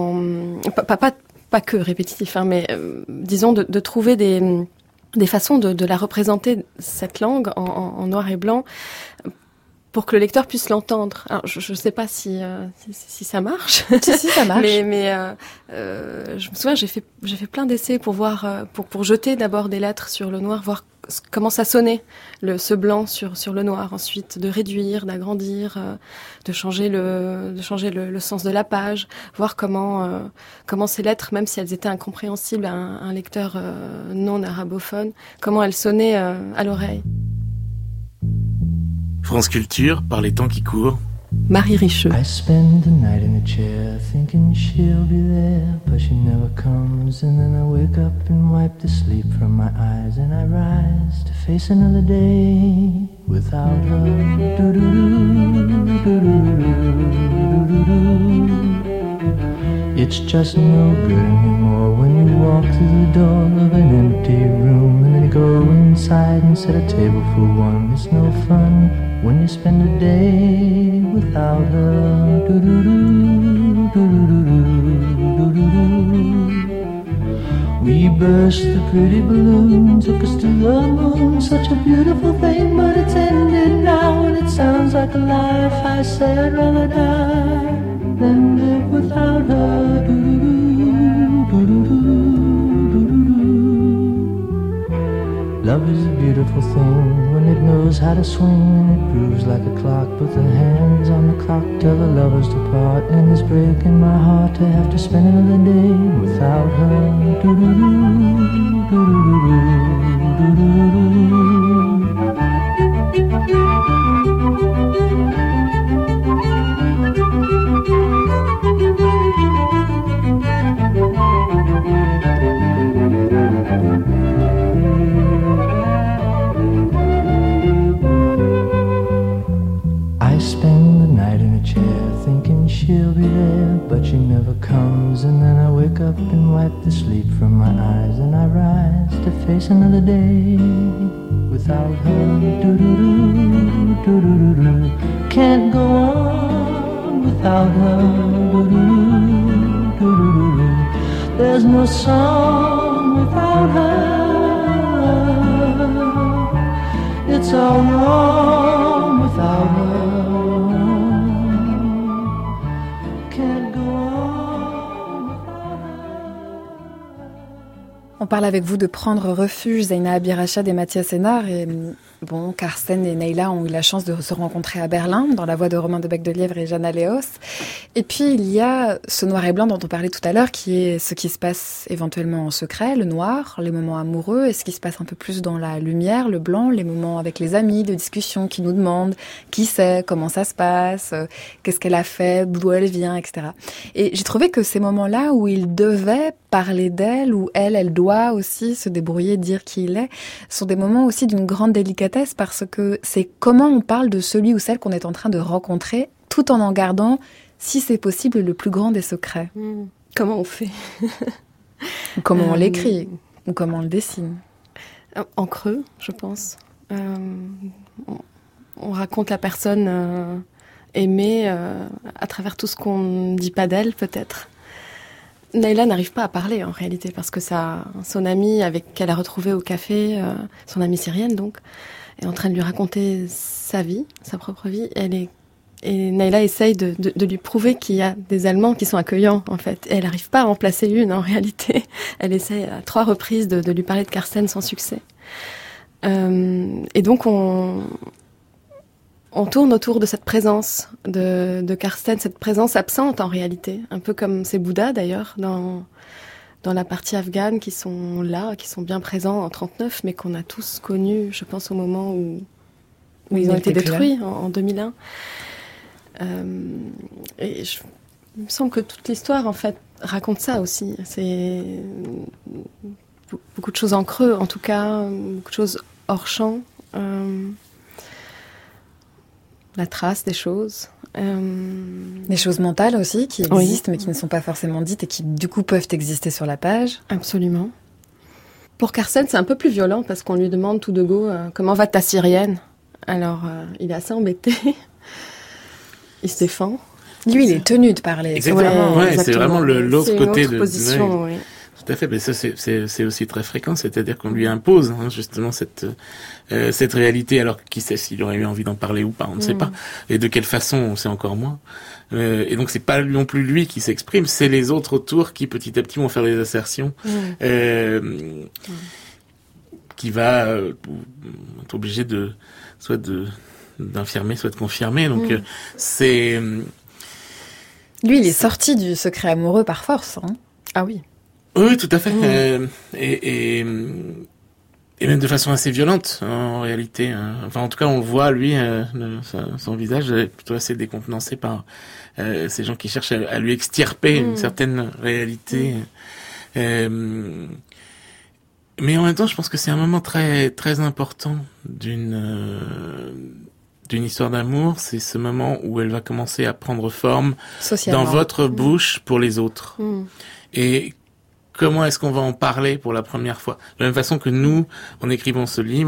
que répétitif, mais disons de trouver des façons de la représenter, cette langue, en noir et blanc, pour que le lecteur puisse l'entendre. Alors, je sais pas si ça marche. Si, ça marche. mais je me souviens, j'ai fait plein d'essais pour voir, pour jeter d'abord des lettres sur le noir, voir comment ça sonnait, ce blanc sur le noir, ensuite de réduire, d'agrandir, de changer le sens de la page, voir comment ces lettres, même si elles étaient incompréhensibles à un lecteur non arabophone, comment elles sonnaient à l'oreille. France Culture, par les temps qui courent. Marie Richeux. I spend the night in a chair thinking she'll be there, but she never comes. And then I wake up and wipe the sleep from my eyes, and I rise to face another day without her. It's just no good anymore when you walk through the door of an empty room and then go inside and set a table for one. It's no fun when you spend a day without her. We burst the pretty balloon, took us to the moon, such a beautiful thing, but it's ended now and it sounds like a lie if I say I'd rather die than live without her. Love is a beautiful thing when it knows how to swing and it grooves like a clock, but the hands on the clock tell the lovers to part, and it's breaking my heart to have to spend another day without her. She'll be there, but she never comes. And then I wake up and wipe the sleep from my eyes, and I rise to face another day without her. Can't go on without her. There's no song without her. It's all wrong without her. On parle avec vous de prendre refuge, Zaina Abirachad et Mathias Hénard. Et bon, Karsten et Neyla ont eu la chance de se rencontrer à Berlin, dans la voix de Romain de Becdelièvre et Jana Léos. Et puis, il y a ce noir et blanc dont on parlait tout à l'heure, qui est ce qui se passe éventuellement en secret, le noir, les moments amoureux, et ce qui se passe un peu plus dans la lumière, le blanc, les moments avec les amis, de discussion qui nous demandent qui c'est, comment ça se passe, qu'est-ce qu'elle a fait, d'où elle vient, etc. Et j'ai trouvé que ces moments-là où il devait parler d'elle, où elle doit aussi se débrouiller, dire qui il est, sont des moments aussi d'une grande délicatesse parce que c'est comment on parle de celui ou celle qu'on est en train de rencontrer tout en gardant, si c'est possible, le plus grand des secrets. Comment on fait? Ou comment on l'écrit, ou comment on le dessine. En creux, je pense. On raconte la personne aimée à travers tout ce qu'on ne dit pas d'elle, peut-être. Neyla n'arrive pas à parler en réalité parce que son amie qu'elle a retrouvée au café, son amie syrienne donc, est en train de lui raconter sa vie, sa propre vie. Et Neyla essaye de lui prouver qu'il y a des Allemands qui sont accueillants en fait. Et elle n'arrive pas à en placer une en réalité. Elle essaye à 3 reprises de lui parler de Karsten sans succès. Et donc on tourne autour de cette présence de Karsten, cette présence absente en réalité, un peu comme ces Bouddhas d'ailleurs dans la partie afghane qui sont là, qui sont bien présents en 39, mais qu'on a tous connus, je pense, au moment où ils ont été détruits en 2001. Et il me semble que toute l'histoire en fait raconte ça aussi. C'est beaucoup de choses en creux, en tout cas, beaucoup de choses hors champ. La trace des choses. Des choses mentales aussi, qui existent mais qui ne sont pas forcément dites et qui du coup peuvent exister sur la page. Absolument. Pour Karsten, c'est un peu plus violent parce qu'on lui demande tout de go comment va ta syrienne. Alors, il est assez embêté. Il se défend. Lui, il est tenu de parler. Exactement, ouais, c'est vraiment l'autre côté de... position, oui. Tout à fait, mais ça c'est aussi très fréquent, c'est-à-dire qu'on lui impose justement cette réalité, alors qui sait s'il aurait eu envie d'en parler ou pas, on ne sait pas, et de quelle façon, on sait encore moins. Et donc c'est pas non plus lui qui s'exprime, c'est les autres autour qui petit à petit vont faire des assertions, qui va être obligé soit d'infirmer, soit de confirmer. Donc c'est... Lui, il est sorti du secret amoureux par force. Hein. Ah oui. Oui, tout à fait. Et même de façon assez violente, en réalité. Enfin, en tout cas, on le voit, lui, son visage est plutôt assez décontenancé par ces gens qui cherchent à lui extirper une certaine réalité. Mais en même temps, je pense que c'est un moment très, très important d'une histoire d'amour. C'est ce moment où elle va commencer à prendre forme dans votre bouche pour les autres. Et comment est-ce qu'on va en parler pour la première fois? De la même façon que nous, en écrivant ce livre,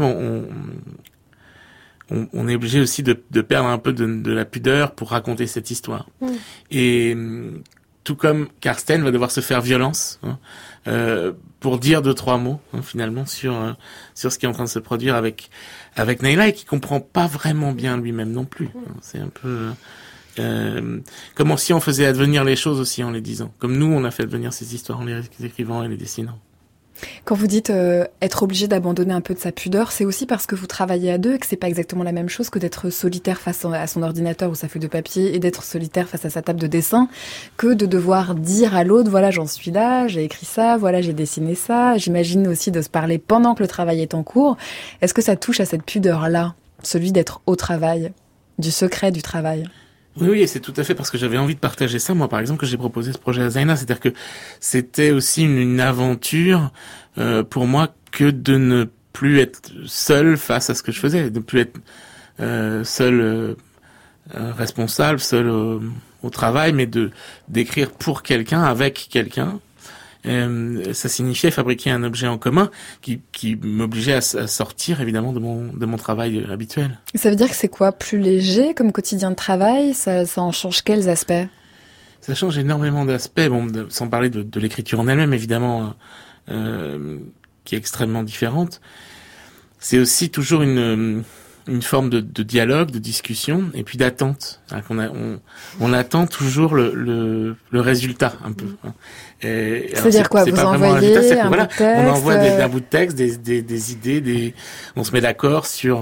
on est obligé aussi de perdre un peu de la pudeur pour raconter cette histoire. Et tout comme Karsten va devoir se faire violence pour dire 2-3 mots finalement sur ce qui est en train de se produire avec Neyla, et qui comprend pas vraiment bien lui-même non plus. C'est un peu... comme si on faisait advenir les choses aussi en les disant. Comme nous, on a fait advenir ces histoires en les écrivant et les dessinant. Quand vous dites être obligé d'abandonner un peu de sa pudeur, c'est aussi parce que vous travaillez à deux et que c'est pas exactement la même chose que d'être solitaire face à son ordinateur ou sa feuille de papier et d'être solitaire face à sa table de dessin, que de devoir dire à l'autre, voilà, j'en suis là, j'ai écrit ça, voilà, j'ai dessiné ça. J'imagine aussi de se parler pendant que le travail est en cours. Est-ce que ça touche à cette pudeur-là, celui d'être au travail, du secret du travail ? Oui, et c'est tout à fait parce que j'avais envie de partager ça, moi, par exemple, que j'ai proposé ce projet à Zaina. C'est-à-dire que c'était aussi une aventure pour moi que de ne plus être seul face à ce que je faisais, de ne plus être seul responsable, seul au travail, mais d'écrire pour quelqu'un, avec quelqu'un. Ça signifiait fabriquer un objet en commun qui m'obligeait à sortir évidemment de mon travail habituel. Ça veut dire que c'est quoi, plus léger comme quotidien de travail? Ça en change quels aspects? Ça change énormément d'aspects, sans parler de l'écriture en elle-même évidemment, qui est extrêmement différente. C'est aussi toujours une une forme de dialogue, de discussion, et puis d'attente. On attend toujours le résultat, un peu. C'est-à-dire quoi? Vous envoyez un bout de texte, on envoie un bout de texte, des idées, on se met d'accord sur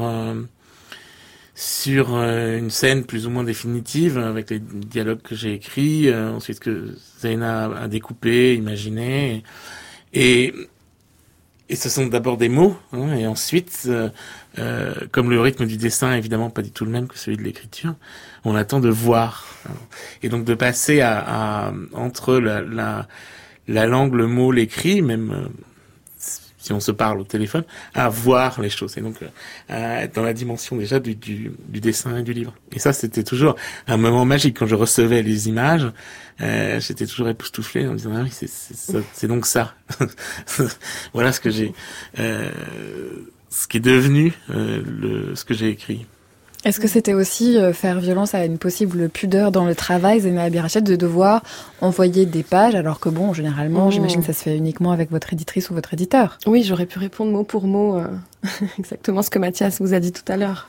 une scène plus ou moins définitive avec les dialogues que j'ai écrits, ensuite que Zaina a découpé, imaginé, et ce sont d'abord des mots, et ensuite, comme le rythme du dessin est évidemment pas du tout le même que celui de l'écriture, on attend de voir, et donc de passer entre la langue, le mot, l'écrit, même si on se parle au téléphone, à voir les choses, et donc être dans la dimension déjà du dessin et du livre. Et ça, c'était toujours un moment magique quand je recevais les images. J'étais toujours époustouflé en me disant ah oui, c'est donc ça. Voilà ce que j'ai, ce qui est devenu ce que j'ai écrit. Est-ce que c'était aussi faire violence à une possible pudeur dans le travail, Zaina Abirached, de devoir envoyer des pages, alors que bon, généralement, j'imagine que ça se fait uniquement avec votre éditrice ou votre éditeur? Oui, j'aurais pu répondre mot pour mot exactement ce que Mathias vous a dit tout à l'heure.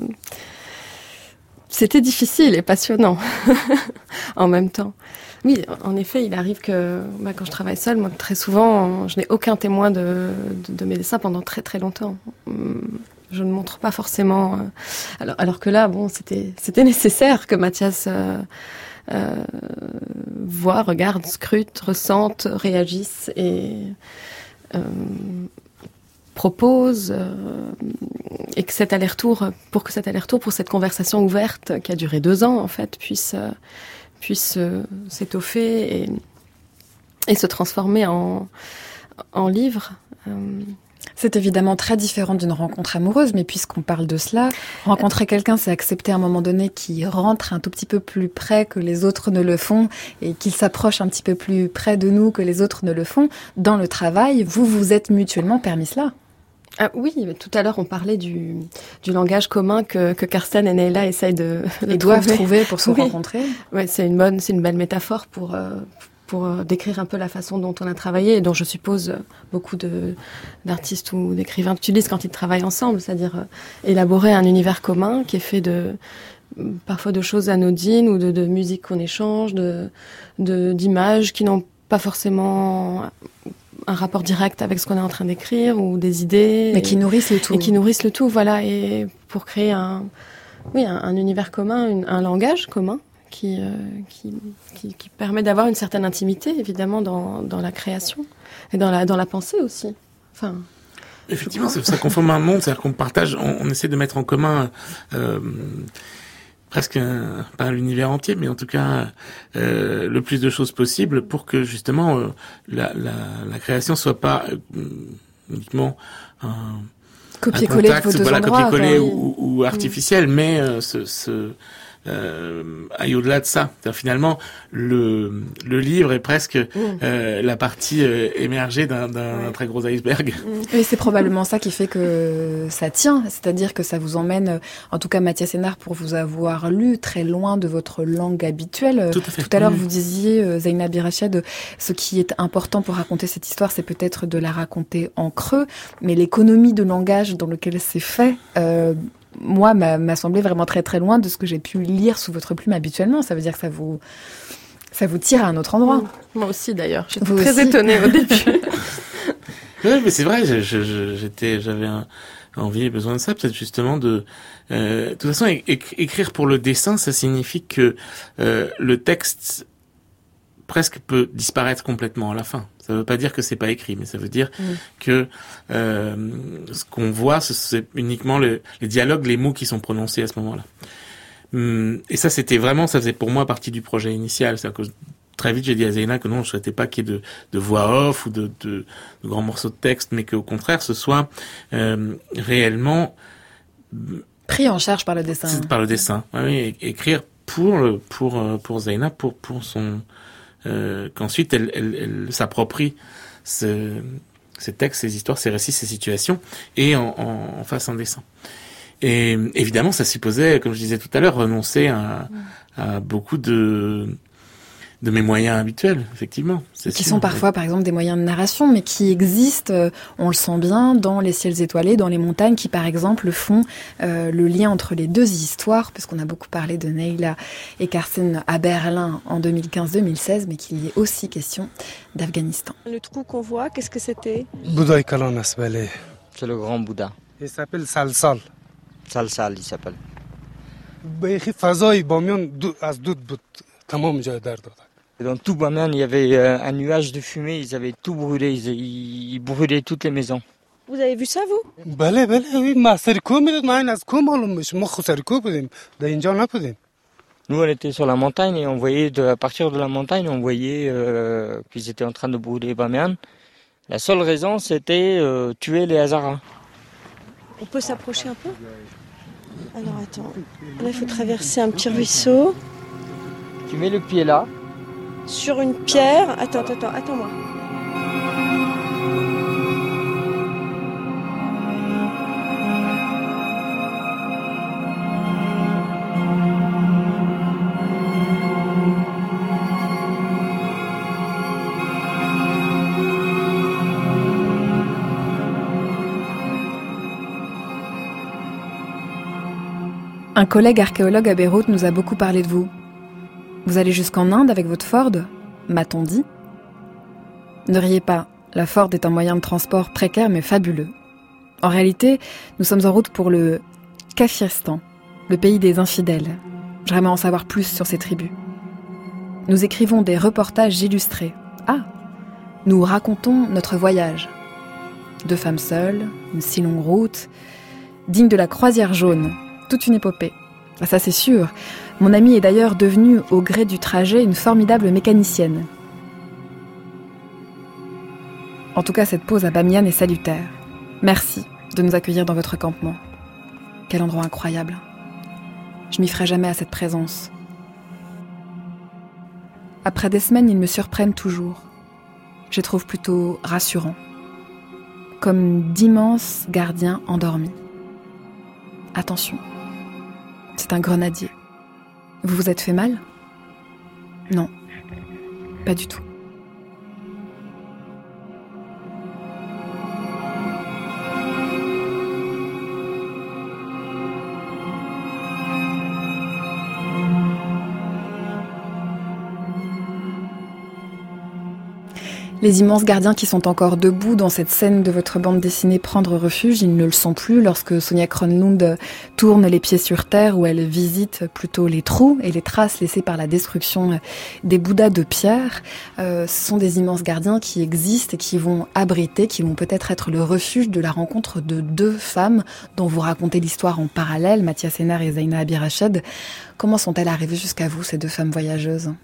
C'était difficile et passionnant en même temps. Oui, en effet, il arrive que quand je travaille seule, moi, très souvent, je n'ai aucun témoin de mes dessins pendant très très longtemps. Je ne montre pas forcément. Alors que là, bon, c'était nécessaire que Mathias voit, regarde, scrute, ressente, réagisse et propose, et que cet aller-retour, pour cette conversation ouverte qui a duré 2 ans en fait, puisse s'étoffer et se transformer en livre. C'est évidemment très différent d'une rencontre amoureuse, mais puisqu'on parle de cela, rencontrer quelqu'un, c'est accepter à un moment donné qu'il rentre un tout petit peu plus près que les autres ne le font et qu'il s'approche un petit peu plus près de nous que les autres ne le font. Dans le travail, vous êtes mutuellement permis cela. Ah oui, mais tout à l'heure on parlait du langage commun que Karsten et Neyla essayent de doivent trouver pour se rencontrer. Ouais, c'est une belle métaphore pour décrire un peu la façon dont on a travaillé et dont je suppose beaucoup d'artistes ou d'écrivains utilisent quand ils travaillent ensemble, c'est-à-dire élaborer un univers commun qui est fait parfois de choses anodines ou de musique qu'on échange, d'images qui n'ont pas forcément un rapport direct avec ce qu'on est en train d'écrire ou des idées. Mais qui nourrissent le tout. Et qui nourrissent le tout, voilà. Et pour créer un univers commun, un langage commun qui permet d'avoir une certaine intimité, évidemment, dans la création et dans la pensée aussi. Enfin. Effectivement, ça conforme un monde, c'est-à-dire qu'on partage, on essaie de mettre en commun presque pas l'univers entier, mais en tout cas le plus de choses possible pour que justement la création soit pas uniquement un copier-coller de vos deux endroits, copier-coller ou artificiel, mais aille au-delà de ça. C'est-à-dire, finalement, le livre est presque la partie émergée d'un très gros iceberg. Et c'est probablement ça qui fait que ça tient, c'est-à-dire que ça vous emmène, en tout cas Mathias Hénard, pour vous avoir lu très loin de votre langue habituelle. Tout à l'heure, vous disiez, Zaina Abirached, ce qui est important pour raconter cette histoire, c'est peut-être de la raconter en creux, mais l'économie de langage dans lequel c'est fait, moi, m'a semblé vraiment très très loin de ce que j'ai pu lire sous votre plume habituellement. Ça veut dire que ça vous tire à un autre endroit. Moi aussi d'ailleurs. J'étais très étonnée au début. Oui, mais c'est vrai. J'avais envie et besoin de ça, peut-être justement de toute façon, écrire pour le dessin, ça signifie que le texte presque peut disparaître complètement à la fin. Ça veut pas dire que c'est pas écrit, mais ça veut dire que ce qu'on voit, c'est uniquement les dialogues, les mots qui sont prononcés à ce moment-là. Et ça faisait pour moi partie du projet initial. C'est-à-dire que très vite, j'ai dit à Zaina que non, je souhaitais pas qu'il y ait de voix off ou de grands morceaux de texte, mais qu'au contraire, ce soit réellement pris en charge par le dessin. Par le dessin, oui, écrire pour Zaina, pour son qu'ensuite elle s'approprie ces textes, ces histoires, ces récits, ces situations et en fasse un dessin. Et évidemment, ça supposait, comme je disais tout à l'heure, renoncer à beaucoup de mes moyens habituels, effectivement. Qui sont parfois, par exemple, des moyens de narration, mais qui existent, on le sent bien, dans Les ciels étoilés, dans Les montagnes, qui, par exemple, font le lien entre les deux histoires, puisqu'on a beaucoup parlé de Neyla et Carsten à Berlin en 2015-2016, mais qu'il y ait aussi question d'Afghanistan. Le trou qu'on voit, qu'est-ce que c'était? Bouddha Kalanas Valley. C'est le grand Bouddha. Il s'appelle Salsal. Salsal, il s'appelle. Dans tout Bamiyan, il y avait un nuage de fumée, ils avaient tout brûlé, ils brûlaient toutes les maisons. Vous avez vu ça, vous? Nous, on était sur la montagne et on voyait, à partir de la montagne, on voyait qu'ils étaient en train de brûler Bamiyan. La seule raison, c'était tuer les Hazaras. On peut s'approcher un peu? Alors attends, là il faut traverser un petit ruisseau. Tu mets le pied là. Sur une pierre. Attends-moi. Un collègue archéologue à Beyrouth nous a beaucoup parlé de vous. Vous allez jusqu'en Inde avec votre Ford, m'a-t-on dit. Ne riez pas, la Ford est un moyen de transport précaire mais fabuleux. En réalité, nous sommes en route pour le Kafiristan, le pays des infidèles. J'aimerais en savoir plus sur ces tribus. Nous écrivons des reportages illustrés. Nous racontons notre voyage. 2 femmes seules, une si longue route, digne de la croisière jaune. Toute une épopée. Ça c'est sûr. Mon amie est d'ailleurs devenue, au gré du trajet, une formidable mécanicienne. En tout cas, cette pause à Bamiyan est salutaire. Merci de nous accueillir dans votre campement. Quel endroit incroyable. Je m'y ferai jamais à cette présence. Après des semaines, ils me surprennent toujours. Je les trouve plutôt rassurants. Comme d'immenses gardiens endormis. Attention. C'est un grenadier. Vous vous êtes fait mal? Non, pas du tout. Les immenses gardiens qui sont encore debout dans cette scène de votre bande dessinée Prendre refuge, ils ne le sont plus lorsque Sonja Kronlund tourne les pieds sur terre, où elle visite plutôt les trous et les traces laissées par la destruction des Bouddhas de pierre. Ce sont des immenses gardiens qui existent et qui vont abriter, qui vont peut-être être le refuge de la rencontre de 2 femmes dont vous racontez l'histoire en parallèle, Mathia Sénar et Zaina Abirached. Comment sont-elles arrivées jusqu'à vous, ces 2 femmes voyageuses?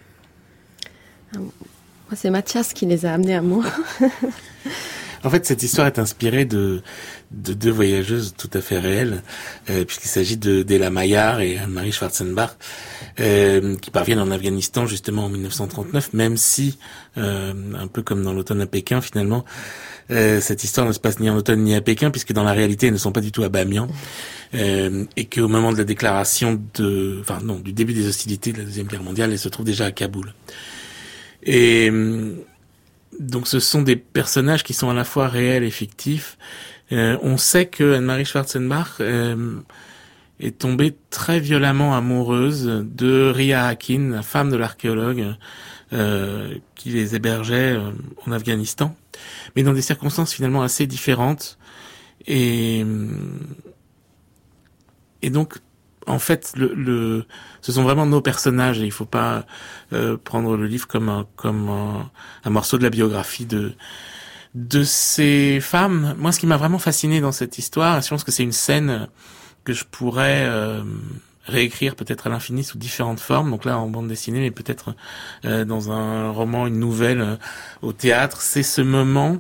C'est Mathias qui les a amenés à moi. En fait, cette histoire est inspirée de 2 voyageuses tout à fait réelles, puisqu'il s'agit d'Ella Maillard et Anne-Marie Schwarzenbach, qui parviennent en Afghanistan justement en 1939, même si, un peu comme dans l'automne à Pékin, finalement, cette histoire ne se passe ni en automne ni à Pékin, puisque dans la réalité, elles ne sont pas du tout à Bamiyan, et qu'au moment de la déclaration du début des hostilités de la Deuxième Guerre mondiale, elles se trouvent déjà à Kaboul. Et donc ce sont des personnages qui sont à la fois réels et fictifs. On sait que Anne-Marie Schwarzenbach est tombée très violemment amoureuse de Ria Hakin, la femme de l'archéologue qui les hébergeait en Afghanistan, mais dans des circonstances finalement assez différentes. Et donc en fait, ce sont vraiment nos personnages et il faut pas prendre le livre comme un morceau de la biographie de ces femmes. Moi, ce qui m'a vraiment fasciné dans cette histoire, je pense que c'est une scène que je pourrais réécrire peut-être à l'infini sous différentes formes. Donc là, en bande dessinée, mais peut-être dans un roman, une nouvelle, au théâtre. C'est ce moment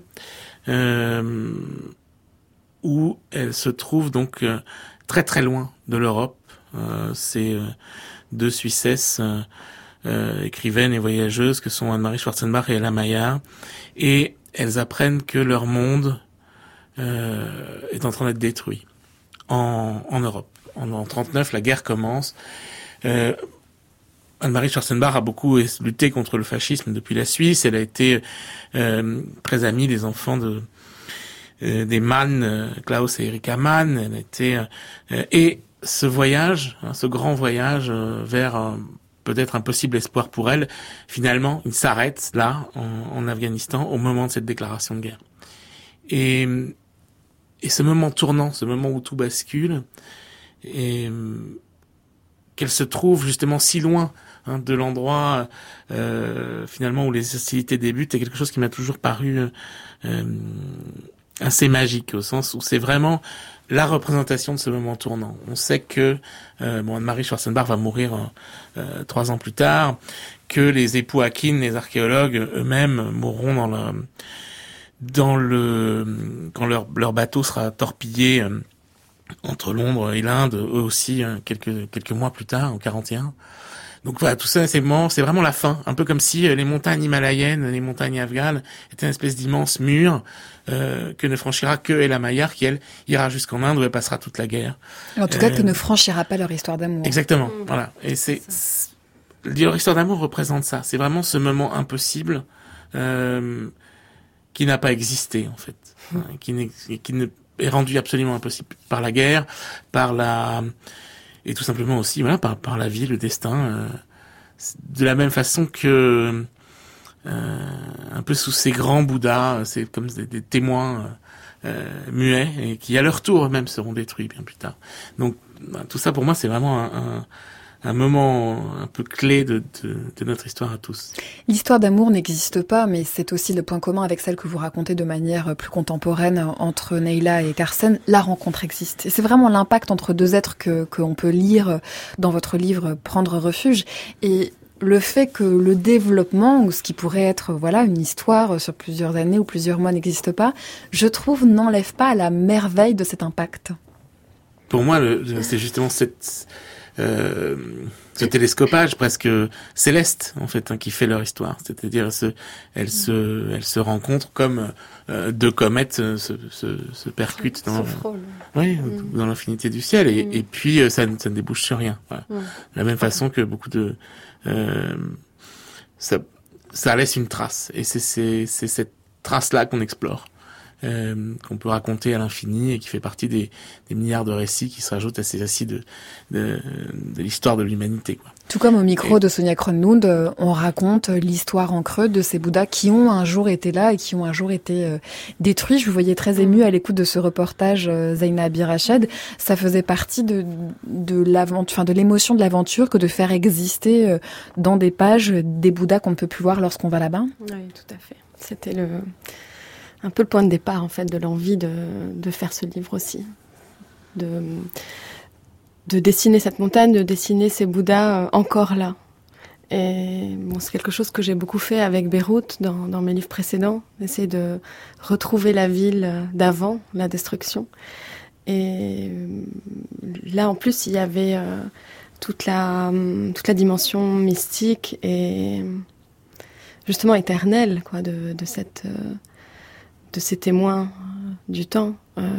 où elle se trouve donc très très loin de l'Europe. Ces 2 Suissesses écrivaines et voyageuses que sont Anne-Marie Schwarzenbach et Ella Maillard, et elles apprennent que leur monde est en train d'être détruit en Europe. En 1939, la guerre commence. Anne-Marie Schwarzenbach a beaucoup lutté contre le fascisme depuis la Suisse. Elle a été très amie des enfants des Mann, Klaus et Erika Mann. Elle a été et ce voyage, ce grand voyage vers peut-être un possible espoir pour elle, finalement, il s'arrête là, en Afghanistan, au moment de cette déclaration de guerre. Et ce moment tournant, ce moment où tout bascule, et qu'elle se trouve justement si loin de l'endroit finalement où les hostilités débutent, est quelque chose qui m'a toujours paru assez magique, au sens où c'est vraiment la représentation de ce moment tournant. On sait que Anne-Marie Schwarzenbach va mourir 3 ans plus tard, que les époux Akin, les archéologues eux-mêmes, mourront quand leur bateau sera torpillé entre Londres et l'Inde, eux aussi quelques mois plus tard, en 41. Donc voilà, tout ça, c'est vraiment la fin. Un peu comme si les montagnes himalayennes, les montagnes afghanes étaient une espèce d'immense mur que ne franchira que Ella Maillard, qui elle ira jusqu'en Inde où elle passera toute la guerre. En tout cas, que ne franchira pas leur histoire d'amour. Exactement, voilà. Et leur histoire d'amour représente ça. C'est vraiment ce moment impossible qui n'a pas existé en fait, qui ne est rendu absolument impossible par la guerre, et tout simplement aussi par la vie, le destin, de la même façon que un peu sous ces grands Bouddhas, c'est comme des témoins muets et qui à leur tour eux-mêmes seront détruits bien plus tard. Donc tout ça pour moi c'est vraiment un moment un peu clé de notre histoire à tous. L'histoire d'amour n'existe pas, mais c'est aussi le point commun avec celle que vous racontez de manière plus contemporaine entre Neyla et Carsten. La rencontre existe. Et c'est vraiment l'impact entre deux êtres qu'on peut lire dans votre livre Prendre refuge. Et le fait que le développement, ou ce qui pourrait être une histoire sur plusieurs années ou plusieurs mois n'existe pas, je trouve n'enlève pas à la merveille de cet impact. Pour moi, c'est justement ce télescopage presque céleste en fait qui fait leur histoire, c'est-à-dire elles se rencontrent comme deux comètes se percutent dans l'infinité du ciel et puis ça ne débouche sur rien. Voilà. De la même façon que beaucoup de ça laisse une trace et c'est cette trace là qu'on explore. Qu'on peut raconter à l'infini et qui fait partie des milliards de récits qui se rajoutent à ces récits de l'histoire de l'humanité, quoi. Tout comme au micro de Sonia Kronlund, on raconte l'histoire en creux de ces Bouddhas qui ont un jour été là et qui ont un jour été détruits. Je vous voyais très émue à l'écoute de ce reportage, Zaina Abirached. Ça faisait partie de l'émotion de l'aventure que de faire exister dans des pages des Bouddhas qu'on ne peut plus voir lorsqu'on va là-bas. Oui, tout à fait. C'était un peu le point de départ, en fait, de l'envie de faire ce livre aussi. De dessiner cette montagne, de dessiner ces Bouddhas encore là. Et c'est quelque chose que j'ai beaucoup fait avec Beyrouth dans mes livres précédents, essayer de retrouver la ville d'avant la destruction. Et là, en plus, il y avait toute la dimension mystique et justement éternelle, quoi, de ces témoins du temps.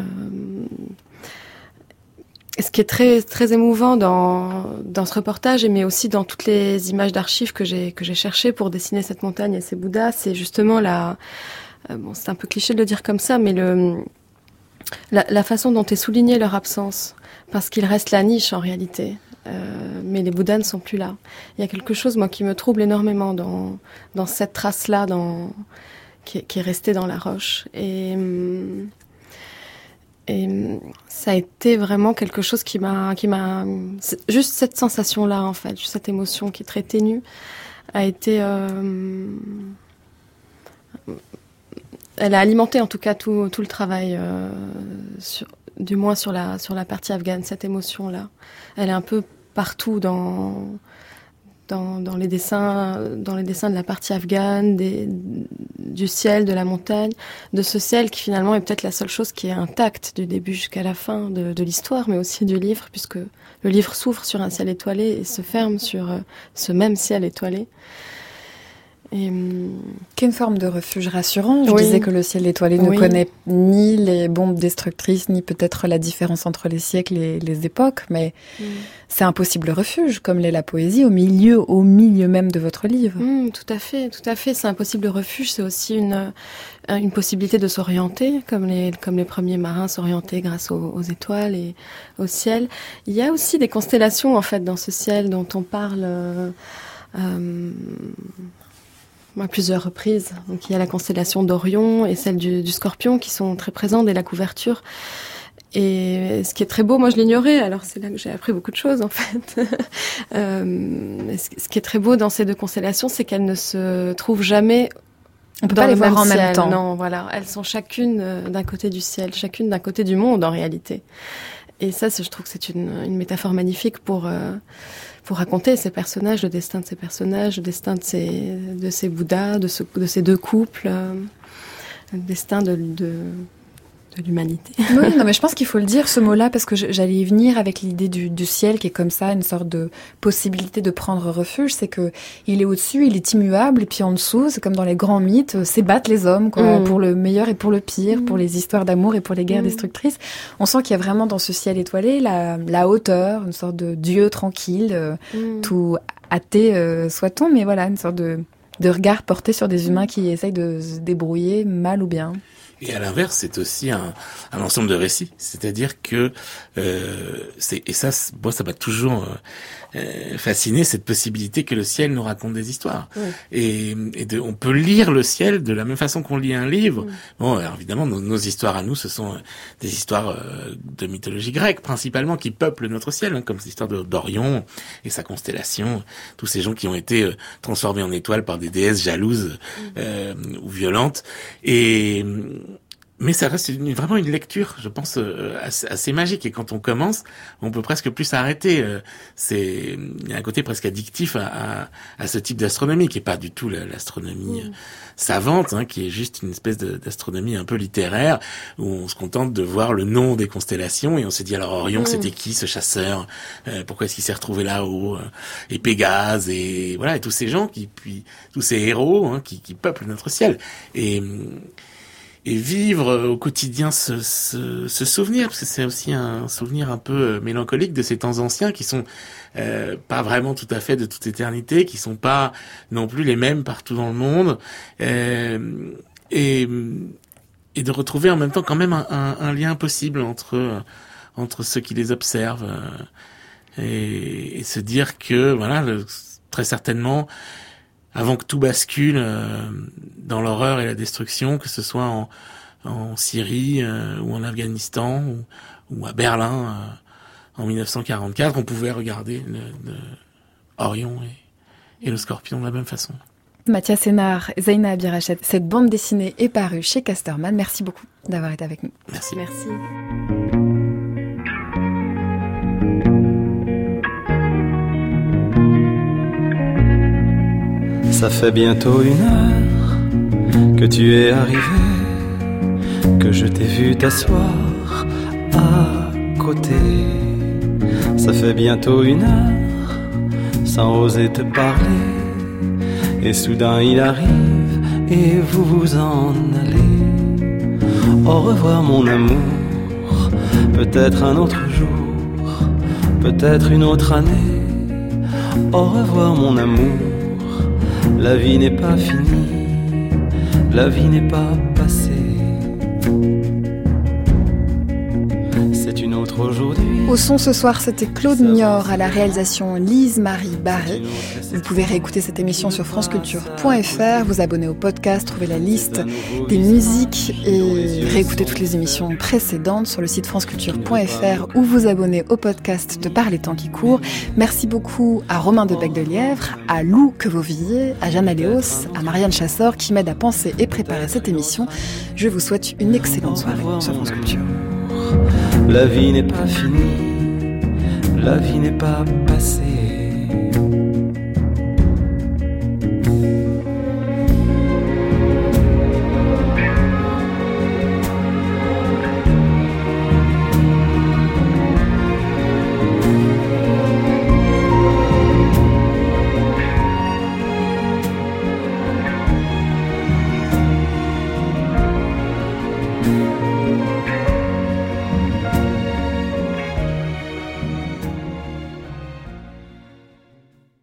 Et ce qui est très très émouvant dans ce reportage, mais aussi dans toutes les images d'archives que j'ai cherchées pour dessiner cette montagne et ces Bouddhas, c'est justement c'est un peu cliché de le dire comme ça, mais la façon dont est soulignée leur absence, parce qu'il reste la niche en réalité. Mais les Bouddhas ne sont plus là. Il y a quelque chose, moi, qui me trouble énormément dans cette trace-là, qui est restée dans la roche. Et ça a été vraiment quelque chose qui m'a juste cette sensation-là, en fait, juste cette émotion qui est très ténue, a été elle a alimenté en tout cas tout le travail, du moins sur la partie afghane, cette émotion-là. Elle est un peu partout dans les dessins de la partie afghane, du ciel, de la montagne, de ce ciel qui finalement est peut-être la seule chose qui est intacte du début jusqu'à la fin de l'histoire, mais aussi du livre, puisque le livre s'ouvre sur un ciel étoilé et se ferme sur ce même ciel étoilé. Et qui est une forme de refuge rassurant. Je oui. disais que le ciel étoilé ne oui. connaît ni les bombes destructrices, ni peut-être la différence entre les siècles et les époques, mais c'est un possible refuge, comme l'est la poésie, au milieu même de votre livre. Tout à fait. C'est un possible refuge, c'est aussi une possibilité de s'orienter, comme les premiers marins s'orientaient grâce aux étoiles et au ciel. Il y a aussi des constellations, en fait, dans ce ciel dont on parle à plusieurs reprises. Donc il y a la constellation d'Orion et celle du Scorpion qui sont très présentes dès la couverture. Et ce qui est très beau, moi je l'ignorais, alors c'est là que j'ai appris beaucoup de choses en fait. Ce qui est très beau dans ces deux constellations, c'est qu'elles ne se trouvent jamais on peut pas les voir en même temps. Non, voilà, elles sont chacune d'un côté du ciel, chacune d'un côté du monde en réalité. Et ça, je trouve que c'est une métaphore magnifique pour raconter ces personnages, le destin de ces personnages, le destin de ces Bouddhas, de ces deux couples, le destin de l'humanité. Oui, non, mais je pense qu'il faut le dire, ce mot-là, parce que j'allais y venir avec l'idée du ciel qui est comme ça, une sorte de possibilité de prendre refuge. C'est que il est au-dessus, il est immuable, et puis en dessous, c'est comme dans les grands mythes, s'ébattent les hommes, quoi, pour le meilleur et pour le pire, pour les histoires d'amour et pour les guerres destructrices. On sent qu'il y a vraiment dans ce ciel étoilé la hauteur, une sorte de Dieu tranquille, tout athée soit-on, mais voilà, une sorte de regard porté sur des humains qui essayent de se débrouiller mal ou bien. Et à l'inverse, c'est aussi un ensemble de récits. C'est-à-dire que moi, ça m'a toujours fasciné, cette possibilité que le ciel nous raconte des histoires. Oui. On peut lire le ciel de la même façon qu'on lit un livre. Bon, alors évidemment, nos histoires à nous, ce sont des histoires de mythologie grecque, principalement, qui peuplent notre ciel, hein, comme l'histoire d'Orion et sa constellation, tous ces gens qui ont été transformés en étoiles par des déesses jalouses ou violentes. Mais ça reste vraiment une lecture, je pense, assez magique. Et quand on commence, on peut presque plus s'arrêter. Il y a un côté presque addictif à ce type d'astronomie, qui est pas du tout l'astronomie savante, hein, qui est juste une espèce d'astronomie un peu littéraire, où on se contente de voir le nom des constellations, et on se dit, alors Orion, c'était qui ce chasseur? Pourquoi est-ce qu'il s'est retrouvé là-haut? Et Pégase, et voilà, et tous ces gens tous ces héros, hein, qui peuplent notre ciel. Et vivre au quotidien ce souvenir, parce que c'est aussi un souvenir un peu mélancolique de ces temps anciens qui sont pas vraiment tout à fait de toute éternité, qui sont pas non plus les mêmes partout dans le monde, et de retrouver en même temps quand même un lien possible entre ceux qui les observent, et se dire que voilà, très certainement, avant que tout bascule dans l'horreur et la destruction, que ce soit en Syrie ou en Afghanistan ou à Berlin en 1944, on pouvait regarder Orion et le Scorpion de la même façon. Mathias Sénard, Zeina Abirachet, cette bande dessinée est parue chez Casterman. Merci beaucoup d'avoir été avec nous. Merci. Merci. Ça fait bientôt 1 heure que tu es arrivé, que je t'ai vu t'asseoir à côté. Ça fait bientôt 1 heure sans oser te parler, et soudain il arrive et vous vous en allez. Au revoir mon amour, peut-être un autre jour, peut-être une autre année. Au revoir mon amour, la vie n'est pas finie, la vie n'est pas passée. C'est une autre aujourd'hui. Au son ce soir, c'était Claude Niort, à la réalisation Lise-Marie Barré. Vous pouvez réécouter cette émission sur franceculture.fr, vous abonner au podcast, trouver la liste des musiques et réécouter toutes les émissions précédentes sur le site franceculture.fr ou vous abonner au podcast de Par les temps qui courent. Merci beaucoup à Romain de Bec-de-Lièvre, à Lou Quevauvilliers, à Jeanne Aléos, à Marianne Chassor qui m'aide à penser et préparer cette émission. Je vous souhaite une excellente soirée sur France Culture. La vie n'est pas finie, la vie n'est pas passée. Thank you.